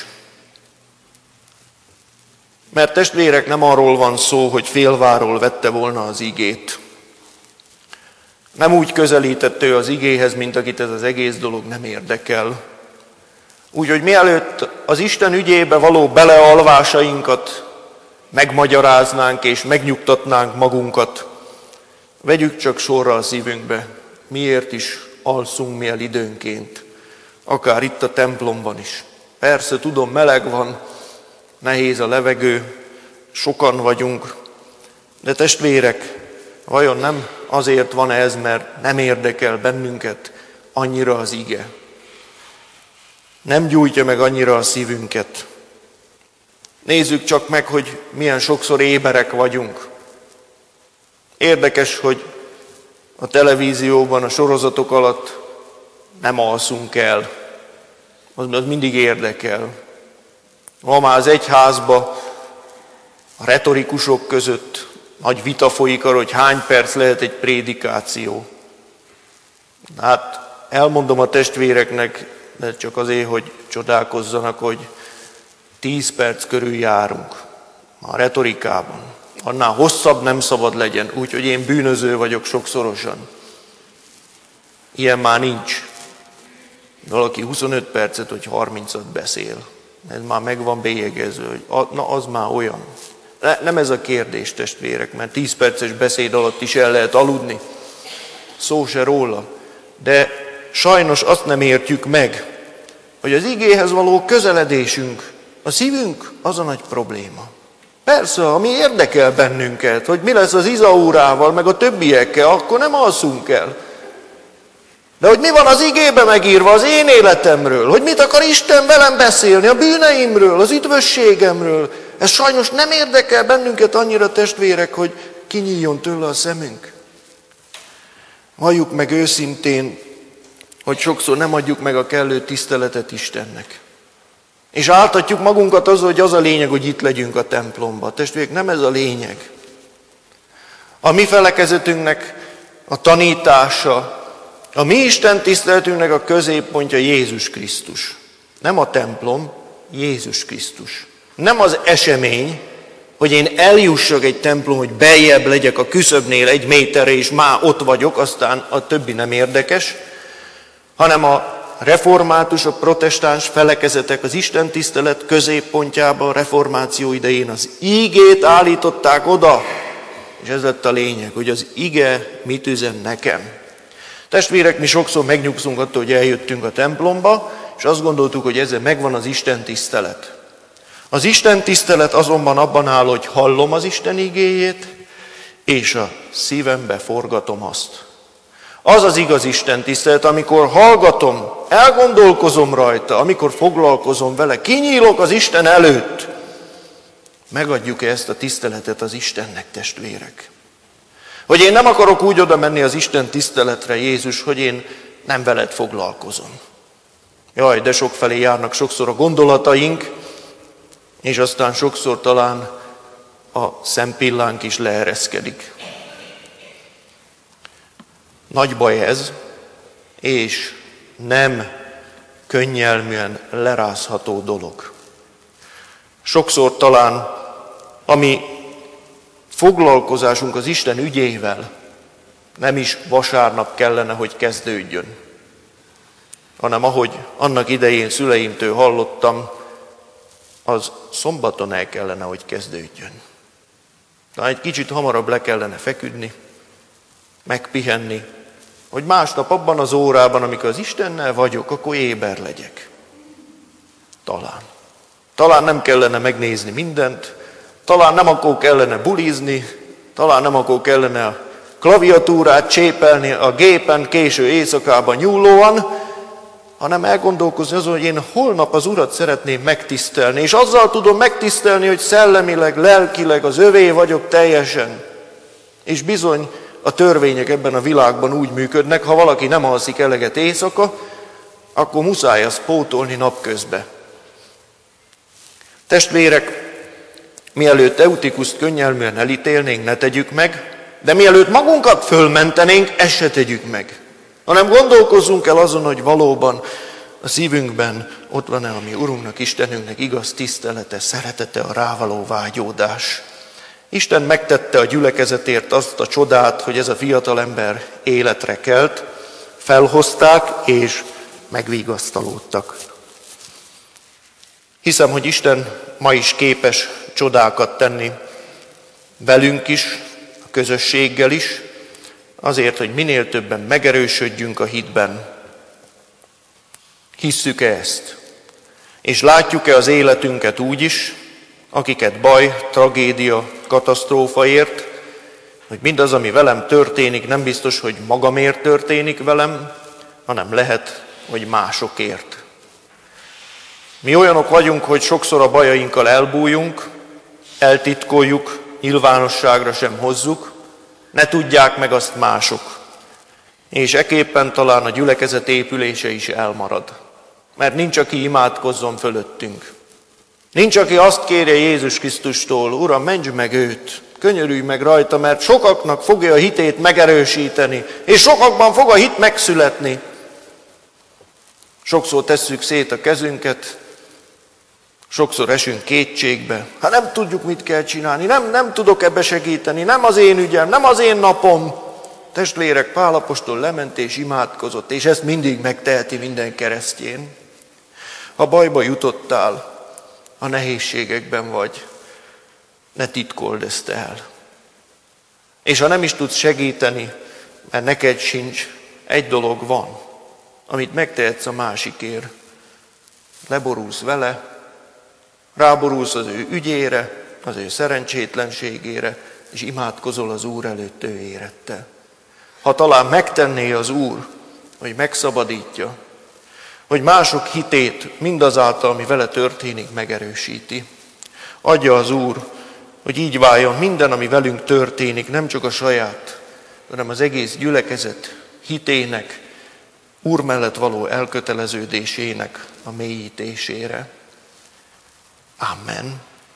Mert testvérek, nem arról van szó, hogy félváról vette volna az igét. Nem úgy közelített ő az igéhez, mint akit ez az egész dolog nem érdekel. Úgyhogy mielőtt az Isten ügyébe való belealvásainkat megmagyaráznánk és megnyugtatnánk magunkat, vegyük csak sorra a szívünkbe, miért is alszunk mi el időnként, akár itt a templomban is. Persze, tudom, meleg van, nehéz a levegő, sokan vagyunk, de testvérek, vajon nem azért van ez, mert nem érdekel bennünket annyira az ige? Nem gyújtja meg annyira a szívünket. Nézzük csak meg, hogy milyen sokszor éberek vagyunk. Érdekes, hogy a televízióban, a sorozatok alatt nem alszunk el. Az mindig érdekel. Ma már az egyházban a retorikusok között nagy vita folyik arról, hogy hány perc lehet egy prédikáció. Hát elmondom a testvéreknek, de csak azért, hogy csodálkozzanak, hogy 10 perc körül járunk a retorikában. Annál hosszabb nem szabad legyen, úgyhogy én bűnöző vagyok sokszorosan. Ilyen már nincs. Valaki 25 percet vagy 30-at beszél. Ez már meg van bélyegező, hogy na az már olyan. Nem ez a kérdés, testvérek, mert 10 perces beszéd alatt is el lehet aludni. Szó se róla. De sajnos azt nem értjük meg, hogy az igéhez való közeledésünk, a szívünk az a nagy probléma. Persze, ami érdekel bennünket, hogy mi lesz az Izaúrával, meg a többiekkel, akkor nem alszunk el. De hogy mi van az igébe megírva az én életemről, hogy mit akar Isten velem beszélni, a bűneimről, az üdvösségemről, ez sajnos nem érdekel bennünket annyira, testvérek, hogy kinyíljon tőle a szemünk. Valljuk meg őszintén, hogy sokszor nem adjuk meg a kellő tiszteletet Istennek. És áltatjuk magunkat azzal, hogy az a lényeg, hogy itt legyünk a templomban. Testvérek, nem ez a lényeg. A mi felekezetünknek a tanítása, a mi Isten tiszteletünknek a középpontja Jézus Krisztus. Nem a templom, Jézus Krisztus. Nem az esemény, hogy én eljussak egy templom, hogy beljebb legyek a küszöbnél 1 méterre, és már ott vagyok, aztán a többi nem érdekes, hanem a református, a protestáns felekezetek az Isten tisztelet középpontjában a reformáció idején az ígét állították oda, és ez lett a lényeg, hogy az ige mit üzen nekem. Testvérek, mi sokszor megnyugszunk attól, hogy eljöttünk a templomba, és azt gondoltuk, hogy ezzel megvan az Isten tisztelet. Az Isten tisztelet azonban abban áll, hogy hallom az Isten igéjét, és a szívembe forgatom azt. Az az igaz Isten tisztelet, amikor hallgatom, elgondolkozom rajta, amikor foglalkozom vele, kinyílok az Isten előtt. Megadjuk-e ezt a tiszteletet az Istennek, testvérek? Hogy én nem akarok úgy oda menni az Isten tiszteletre, Jézus, hogy én nem veled foglalkozom. Jaj, de sokfelé járnak sokszor a gondolataink, és aztán sokszor talán a szempillánk is leereszkedik. Nagy baj ez, és nem könnyelműen lerázható dolog. Sokszor talán a mi foglalkozásunk az Isten ügyével nem is vasárnap kellene, hogy kezdődjön, hanem ahogy annak idején szüleimtől hallottam, az szombaton el kellene, hogy kezdődjön. talán egy kicsit hamarabb le kellene feküdni, megpihenni, hogy másnap abban az órában, amikor az Istennel vagyok, akkor éber legyek. Talán nem kellene megnézni mindent, talán nem akkor kellene bulizni, talán nem akkor kellene a klaviatúrát csépelni a gépen késő éjszakában nyúlóan, hanem elgondolkozni azon, hogy én holnap az Urat szeretném megtisztelni, és azzal tudom megtisztelni, hogy szellemileg, lelkileg az övé vagyok teljesen. És bizony a törvények ebben a világban úgy működnek, ha valaki nem alszik eleget éjszaka, akkor muszáj azt pótolni napközben. Testvérek, mielőtt Eutikuszt könnyelműen elítélnénk, ne tegyük meg, de mielőtt magunkat fölmentenénk, ezt se tegyük meg. Hanem gondolkozzunk el azon, hogy valóban a szívünkben ott van-e a mi Urunknak, Istenünknek igaz tisztelete, szeretete, a rávaló vágyódás. Isten megtette a gyülekezetért azt a csodát, hogy ez a fiatalember életre kelt, felhozták és megvigasztalódtak. Hiszem, hogy Isten ma is képes csodákat tenni velünk is, a közösséggel is, azért, hogy minél többen megerősödjünk a hitben. Hisszük-e ezt? És látjuk-e az életünket úgy is, akiket baj, tragédia, katasztrófa ért, hogy mindaz, ami velem történik, nem biztos, hogy magamért történik velem, hanem lehet, hogy másokért. Mi olyanok vagyunk, hogy sokszor a bajainkkal elbújunk, eltitkoljuk, nyilvánosságra sem hozzuk, ne tudják meg azt mások. És eképpen talán a gyülekezet épülése is elmarad. Mert nincs, aki imádkozzon fölöttünk. Nincs, aki azt kérje Jézus Krisztustól, Uram, mentsd meg őt, könyörülj meg rajta, mert sokaknak fogja a hitét megerősíteni, és sokakban fog a hit megszületni. Sokszor tesszük szét a kezünket, sokszor esünk kétségbe. Hát nem tudjuk, mit kell csinálni, nem tudok ebbe segíteni, nem az én ügyem, nem az én napom. Testvérek, Pál apostol lement és imádkozott, és ezt mindig megteheti minden keresztjén. Ha bajba jutottál, ha nehézségekben vagy, ne titkold ezt el. És ha nem is tudsz segíteni, mert neked sincs, egy dolog van, amit megtehetsz a másikért. Leborulsz vele, ráborulsz az ő ügyére, az ő szerencsétlenségére, és imádkozol az Úr előtt ő érette. Ha talán megtenné az Úr, hogy megszabadítja, hogy mások hitét mindazáltal, ami vele történik, megerősíti. Adja az Úr, hogy így váljon minden, ami velünk történik, nem csak a saját, hanem az egész gyülekezet hitének, Úr mellett való elköteleződésének a mélyítésére. Amen.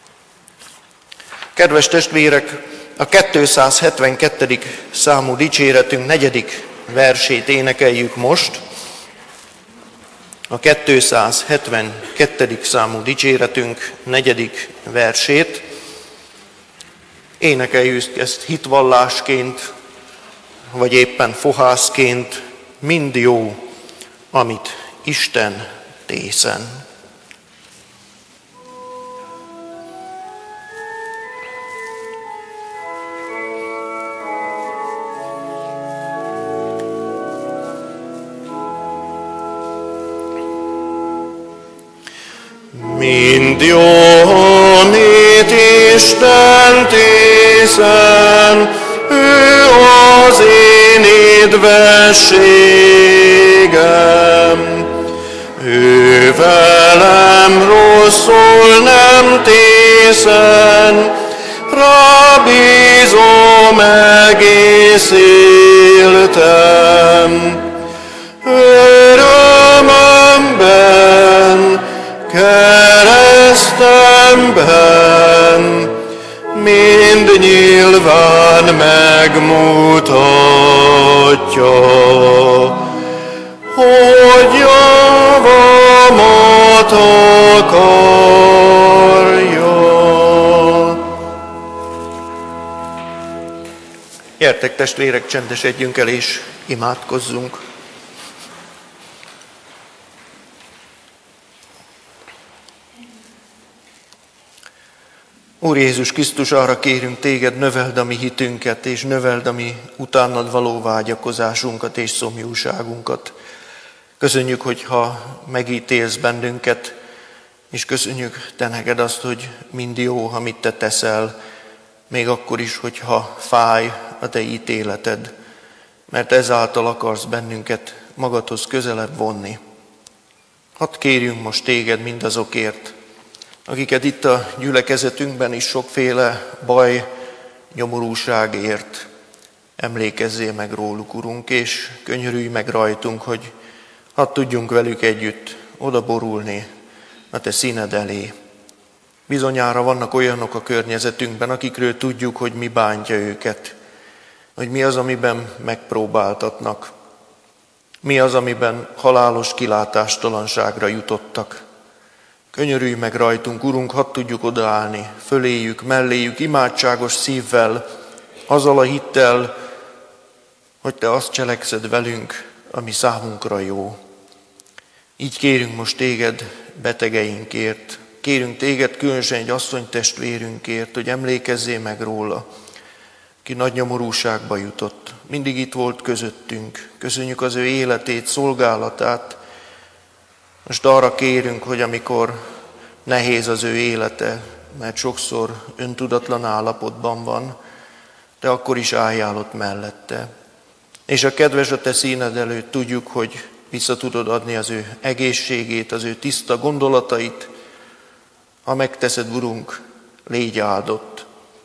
Kedves testvérek, a 272. számú dicséretünk 4. versét énekeljük most. A 272. számú dicséretünk 4. versét. Énekeljük ezt hitvallásként, vagy éppen fohászként, mind jó, amit Isten tészen. Mind jó, amit Isten tészen, ő az én édvességem. Ő velem rosszul nem tészen, rábízom egész életem. Örömömben, keresztemben mind nyilván megmutatja, hogy javamat akarja. Gyertek testvérek, csendesedjünk el és imádkozzunk. Úr Jézus Krisztus, arra kérünk téged, növeld a mi hitünket, és növeld a mi utánad való vágyakozásunkat és szomjúságunkat. Köszönjük, hogyha megítélsz bennünket, és köszönjük te neked azt, hogy mind jó, amit te teszel, még akkor is, hogyha fáj a te ítéleted, mert ezáltal akarsz bennünket magadhoz közelebb vonni. Hadd kérjünk most téged mindazokért, akiket itt a gyülekezetünkben is sokféle baj, nyomorúságért. Emlékezzél meg róluk, Urunk, és könyörülj meg rajtunk, hogy hadd tudjunk velük együtt odaborulni a te színed elé. Bizonyára vannak olyanok a környezetünkben, akikről tudjuk, hogy mi bántja őket, hogy mi az, amiben megpróbáltatnak, mi az, amiben halálos kilátástalanságra jutottak. Könyörülj meg rajtunk, Urunk, hadd tudjuk odaállni, föléjük, melléjük, imádságos szívvel, azzal a hittel, hogy te azt cselekszed velünk, ami számunkra jó. Így kérünk most téged betegeinkért, kérünk téged különösen egy asszonytestvérünkért, hogy emlékezzél meg róla, ki nagy nyomorúságba jutott, mindig itt volt közöttünk. Köszönjük az ő életét, szolgálatát. Most arra kérünk, hogy amikor nehéz az ő élete, mert sokszor öntudatlan állapotban van, de akkor is álljál ott mellette. És a kedves a te színed előtt tudjuk, hogy vissza tudod adni az ő egészségét, az ő tiszta gondolatait. Ha megteszed, Urunk, légy áldott.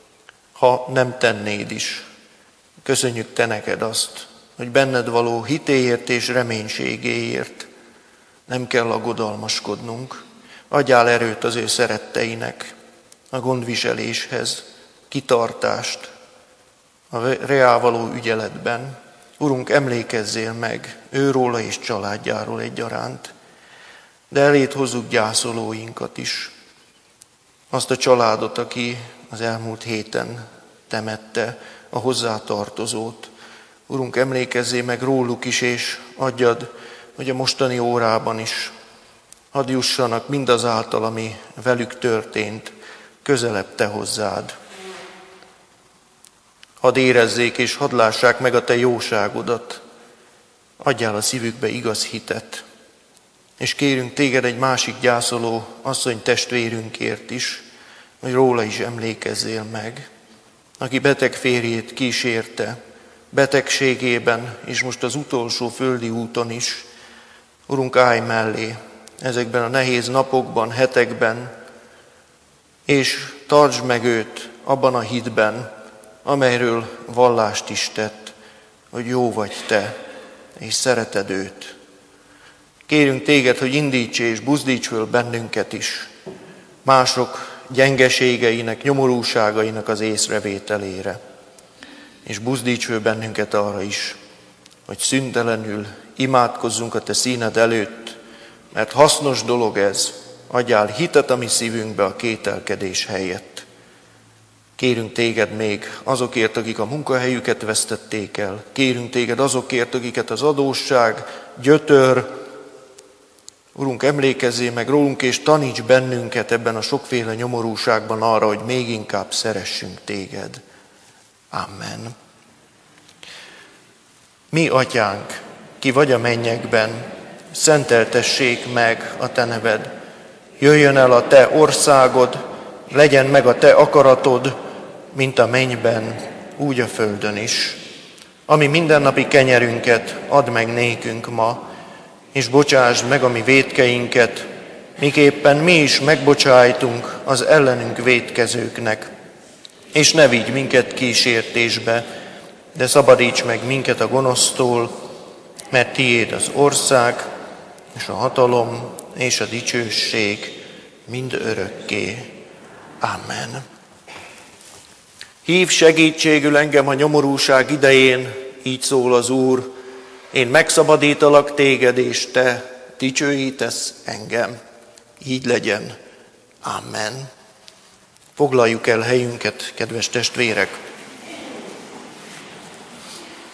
Ha nem tennéd is, köszönjük te neked azt, hogy benned való hitéért és reménységéért nem kell aggodalmaskodnunk. Adjál erőt az ő szeretteinek a gondviseléshez, kitartást a reá való ügyeletben. Urunk, emlékezzél meg őróla és családjáról egyaránt, de eléd hozzuk gyászolóinkat is. Azt a családot, aki az elmúlt héten temette a hozzátartozót. Urunk, emlékezzél meg róluk is, és adjad, hogy a mostani órában is hadd jussanak mindazáltal, ami velük történt, közelebb te hozzád. Hadd érezzék és hadd lássák meg a te jóságodat. Adjál a szívükbe igaz hitet. És kérünk téged egy másik gyászoló asszony testvérünkért is, hogy róla is emlékezzél meg, aki beteg férjét kísérte, betegségében, és most az utolsó földi úton is. Urunk, állj mellé ezekben a nehéz napokban, hetekben, és tartsd meg őt abban a hitben, amelyről vallást is tett, hogy jó vagy te, és szereted őt. Kérünk téged, hogy indíts és buzdíts föl bennünket is, mások gyengeségeinek, nyomorúságainak az észrevételére, és buzdíts föl bennünket arra is, hogy szüntelenül imádkozzunk a te színed előtt, mert hasznos dolog ez, adjál hitet a mi szívünkbe a kételkedés helyett. Kérünk téged még azokért, akik a munkahelyüket vesztették el. Kérünk téged azokért, akiket az adósság gyötör. Urunk, emlékezzél meg rólunk, és taníts bennünket ebben a sokféle nyomorúságban arra, hogy még inkább szeressünk téged. Amen. Mi, Atyánk, ki vagy a mennyekben, szenteltessék meg a te neved. Jöjjön el a te országod, legyen meg a te akaratod, mint a mennyben, úgy a földön is. Ami mindennapi kenyerünket add meg nékünk ma, és bocsásd meg a mi vétkeinket, miképpen mi is megbocsájtunk az ellenünk vétkezőknek. És ne vigy minket kísértésbe, de szabadíts meg minket a gonosztól, mert tiéd az ország, és a hatalom, és a dicsőség mind örökké. Amen. Hív segítségül engem a nyomorúság idején, így szól az Úr, én megszabadítalak téged, és te dicsőítesz engem. Így legyen. Amen. Foglaljuk el helyünket, kedves testvérek.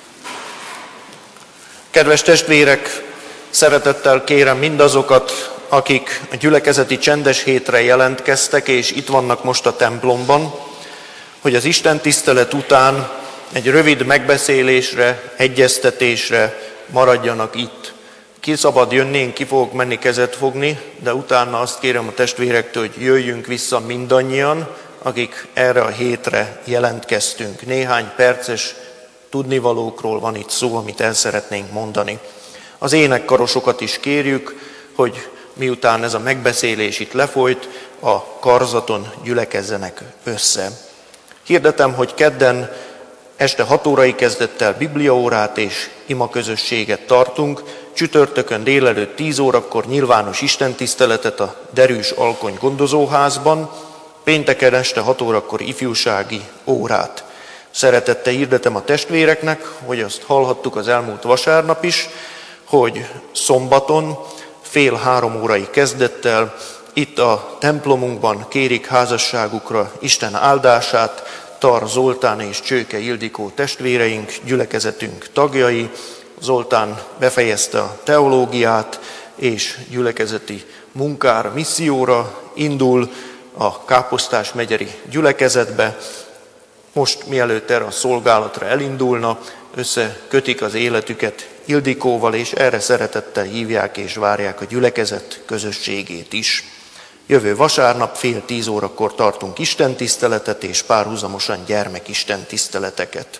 Kedves testvérek, szeretettel kérem mindazokat, akik a gyülekezeti csendes hétre jelentkeztek, és itt vannak most a templomban, hogy az Isten tisztelet után egy rövid megbeszélésre, egyeztetésre maradjanak itt. Ki szabad jönni, én ki fogok menni kezet fogni, de utána azt kérem a testvérektől, hogy jöjjünk vissza mindannyian, akik erre a hétre jelentkeztünk. Néhány perces tudnivalókról van itt szó, amit el szeretnénk mondani. Az énekkarosokat is kérjük, hogy miután ez a megbeszélés itt lefolyt, a karzaton gyülekezzenek össze. Hirdetem, hogy kedden este 6 órai kezdettel bibliaórát és imaközösséget tartunk, csütörtökön délelőtt 10 órakor nyilvános istentiszteletet a Derűs Alkony gondozóházban, pénteken este 6 órakor ifjúsági órát. Szeretettel hirdetem a testvéreknek, hogy azt hallhattuk az elmúlt vasárnap is, hogy szombaton 2:30 órai kezdettel itt a templomunkban kérik házasságukra Isten áldását Tar Zoltán és Csőke Ildikó testvéreink, gyülekezetünk tagjai. Zoltán befejezte a teológiát, és gyülekezeti munkára, misszióra indul a Káposztás megyeri gyülekezetbe. Most mielőtt erre a szolgálatra elindulna, összekötik az életüket Ildikóval, és erre szeretettel hívják és várják a gyülekezet közösségét is. Jövő vasárnap 9:30 órakor tartunk istentiszteletet, és párhuzamosan gyermekistentiszteleteket.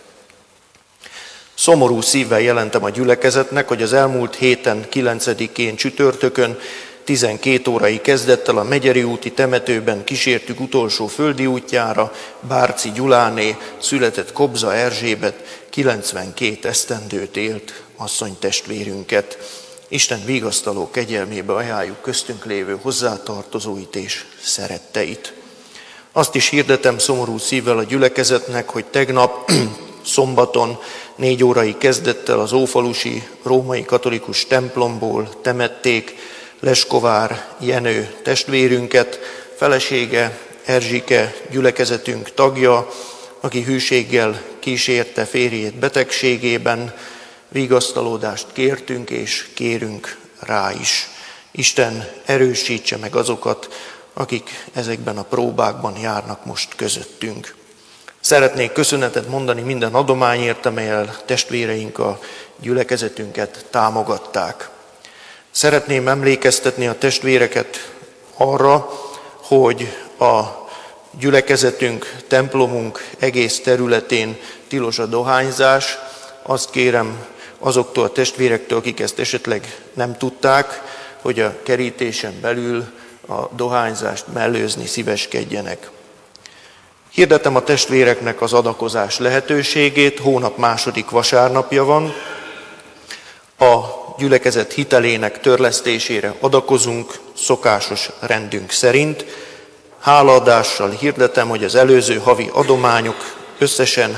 Szomorú szívvel jelentem a gyülekezetnek, hogy az elmúlt héten 9-én csütörtökön 12 órai kezdettel a Megyeri úti temetőben kísértük utolsó földi útjára Bárci Gyuláné született Kobza Erzsébet, 92 esztendőt élt asszonytestvérünket. Isten vigasztaló kegyelmébe ajánljuk köztünk lévő hozzátartozóit és szeretteit. Azt is hirdetem szomorú szívvel a gyülekezetnek, hogy tegnap szombaton 4 órai kezdettel az ófalusi római katolikus templomból temették Leskovár Jenő testvérünket, felesége Erzsike gyülekezetünk tagja, aki hűséggel kísérte férjét betegségében. Vigasztalódást kértünk és kérünk rá is. Isten erősítse meg azokat, akik ezekben a próbákban járnak most közöttünk. Szeretnék köszönetet mondani minden adományért, amellyel testvéreink a gyülekezetünket támogatták. Szeretném emlékeztetni a testvéreket arra, hogy a gyülekezetünk, templomunk egész területén tilos a dohányzás. Azt kérem azoktól a testvérektől, akik ezt esetleg nem tudták, hogy a kerítésen belül a dohányzást mellőzni szíveskedjenek. Hirdetem a testvéreknek az adakozás lehetőségét, hónap 2. vasárnapja van. A gyülekezet hitelének törlesztésére adakozunk szokásos rendünk szerint. Hálaadással hirdetem, hogy az előző havi adományok összesen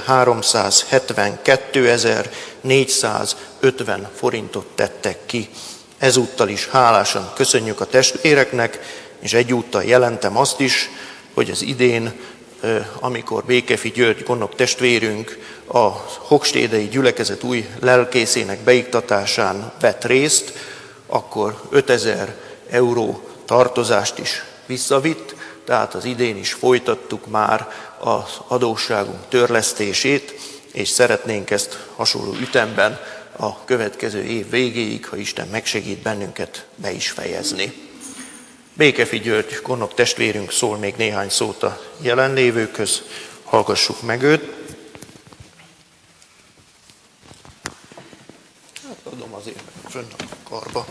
372.450 forintot tettek ki. Ezúttal is hálásan köszönjük a testvéreknek, és egyúttal jelentem azt is, hogy az idén, amikor Békefi György gondnok testvérünk a hogstédei gyülekezet új lelkészének beiktatásán vett részt, akkor 5000 euró tartozást is visszavitt, tehát az idén is folytattuk már az adósságunk törlesztését, és szeretnénk ezt hasonló ütemben a következő év végéig, ha Isten megsegít bennünket, be is fejezni. Békefi György gondnok testvérünk szól még néhány szót a jelenlévőkhöz, hallgassuk meg őt. Adom azért fönn a karba.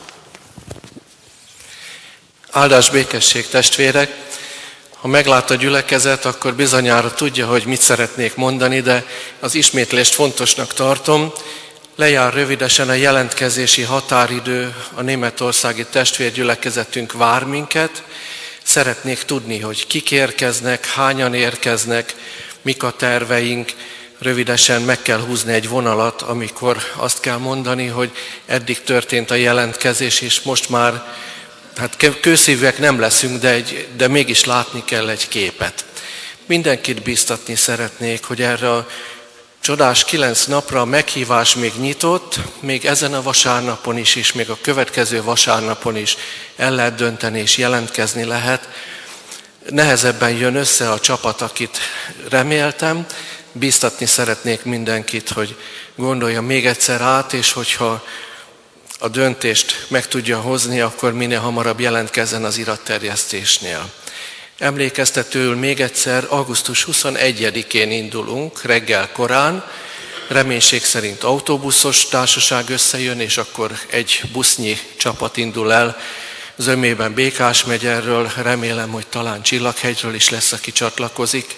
Áldás békesség, testvérek! Ha meglát a gyülekezet, akkor bizonyára tudja, hogy mit szeretnék mondani, de az ismétlést fontosnak tartom. Lejár rövidesen a jelentkezési határidő, a németországi testvérgyülekezetünk vár minket. Szeretnék tudni, hogy kik érkeznek, hányan érkeznek, mik a terveink. Rövidesen meg kell húzni egy vonalat, amikor azt kell mondani, hogy eddig történt a jelentkezés, és most már kőszívűek nem leszünk, de mégis látni kell egy képet. Mindenkit biztatni szeretnék, hogy erre a Csodás 9 napra a meghívás még nyitott, még ezen a vasárnapon is, és még a következő vasárnapon is el lehet dönteni és jelentkezni lehet. Nehezebben jön össze a csapat, akit reméltem. Bíztatni szeretnék mindenkit, hogy gondolja még egyszer át, és hogyha a döntést meg tudja hozni, akkor minél hamarabb jelentkezzen az iratterjesztésnél. Emlékeztetőül még egyszer, augusztus 21-én indulunk, reggel korán. Reménység szerint autóbuszos társaság összejön, és akkor egy busznyi csapat indul el. Zömében Békásmegyerről, remélem, hogy talán Csillaghegyről is lesz, aki csatlakozik.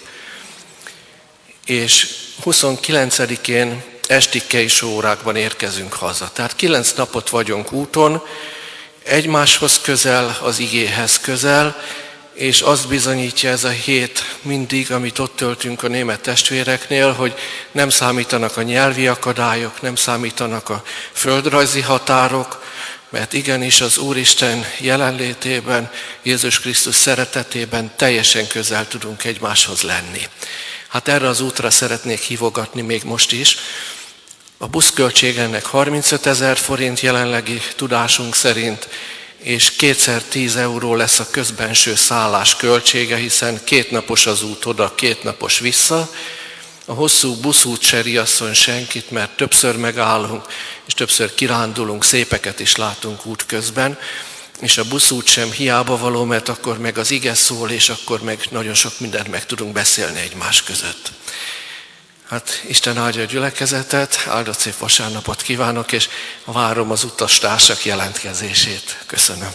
És 29-én esti késő órákban érkezünk haza. Tehát 9 napot vagyunk úton, egymáshoz közel, az igéhez közel, és azt bizonyítja ez a hét mindig, amit ott töltünk a német testvéreknél, hogy nem számítanak a nyelvi akadályok, nem számítanak a földrajzi határok, mert igenis az Úristen jelenlétében, Jézus Krisztus szeretetében teljesen közel tudunk egymáshoz lenni. Hát erre az útra szeretnék hívogatni még most is. A buszköltség ennek 35 000 forint jelenlegi tudásunk szerint, és 2x 10 euró lesz a közbenső szállás költsége, hiszen 2 napos az út oda, 2 napos vissza. A hosszú buszút se riasszon senkit, mert többször megállunk, és többször kirándulunk, szépeket is látunk útközben, és a buszút sem hiába való, mert akkor meg az ige szól, és akkor meg nagyon sok mindent meg tudunk beszélni egymás között. Hát Isten áldja a gyülekezetet, áldott szép vasárnapot kívánok, és várom az utastársak jelentkezését. Köszönöm.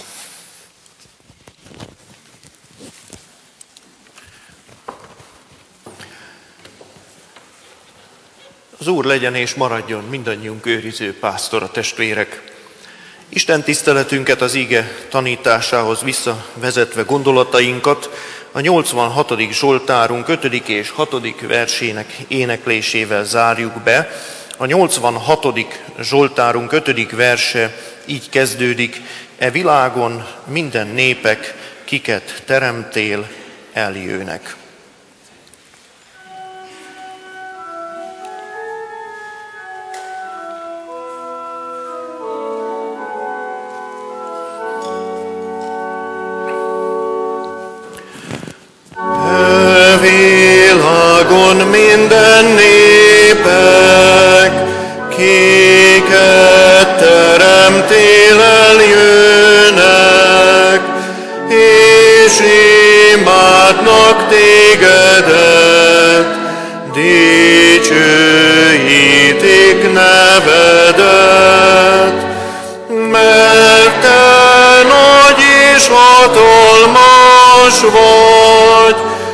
Az Úr legyen és maradjon mindannyiunk őriző pásztora, testvérek. Isten tiszteletünket az ige tanításához visszavezetve gondolatainkat a 86. Zsoltárunk 5. és 6. versének éneklésével zárjuk be. A 86. Zsoltárunk 5. verse így kezdődik: E világon minden népek, kiket teremtél, eljönnek. Minden népek, kiket teremtél, eljönnek, és imádnak tégedet, dicsőítik nevedet, mert te nagy és hatalmas vagy,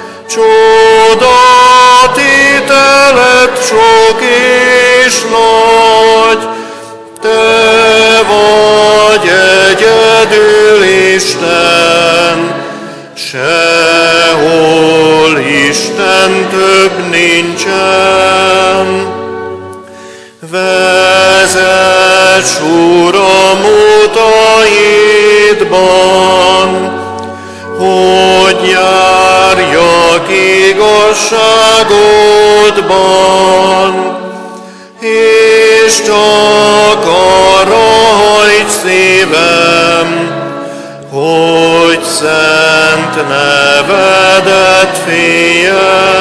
csodatételed sok és nagy, te vagy egyedül Isten, sehol Isten több nincsen. Vezess, Uram, utaidban, hogy járjak igazságodban, és csak arra hajts szívem, hogy szent nevedet féljem.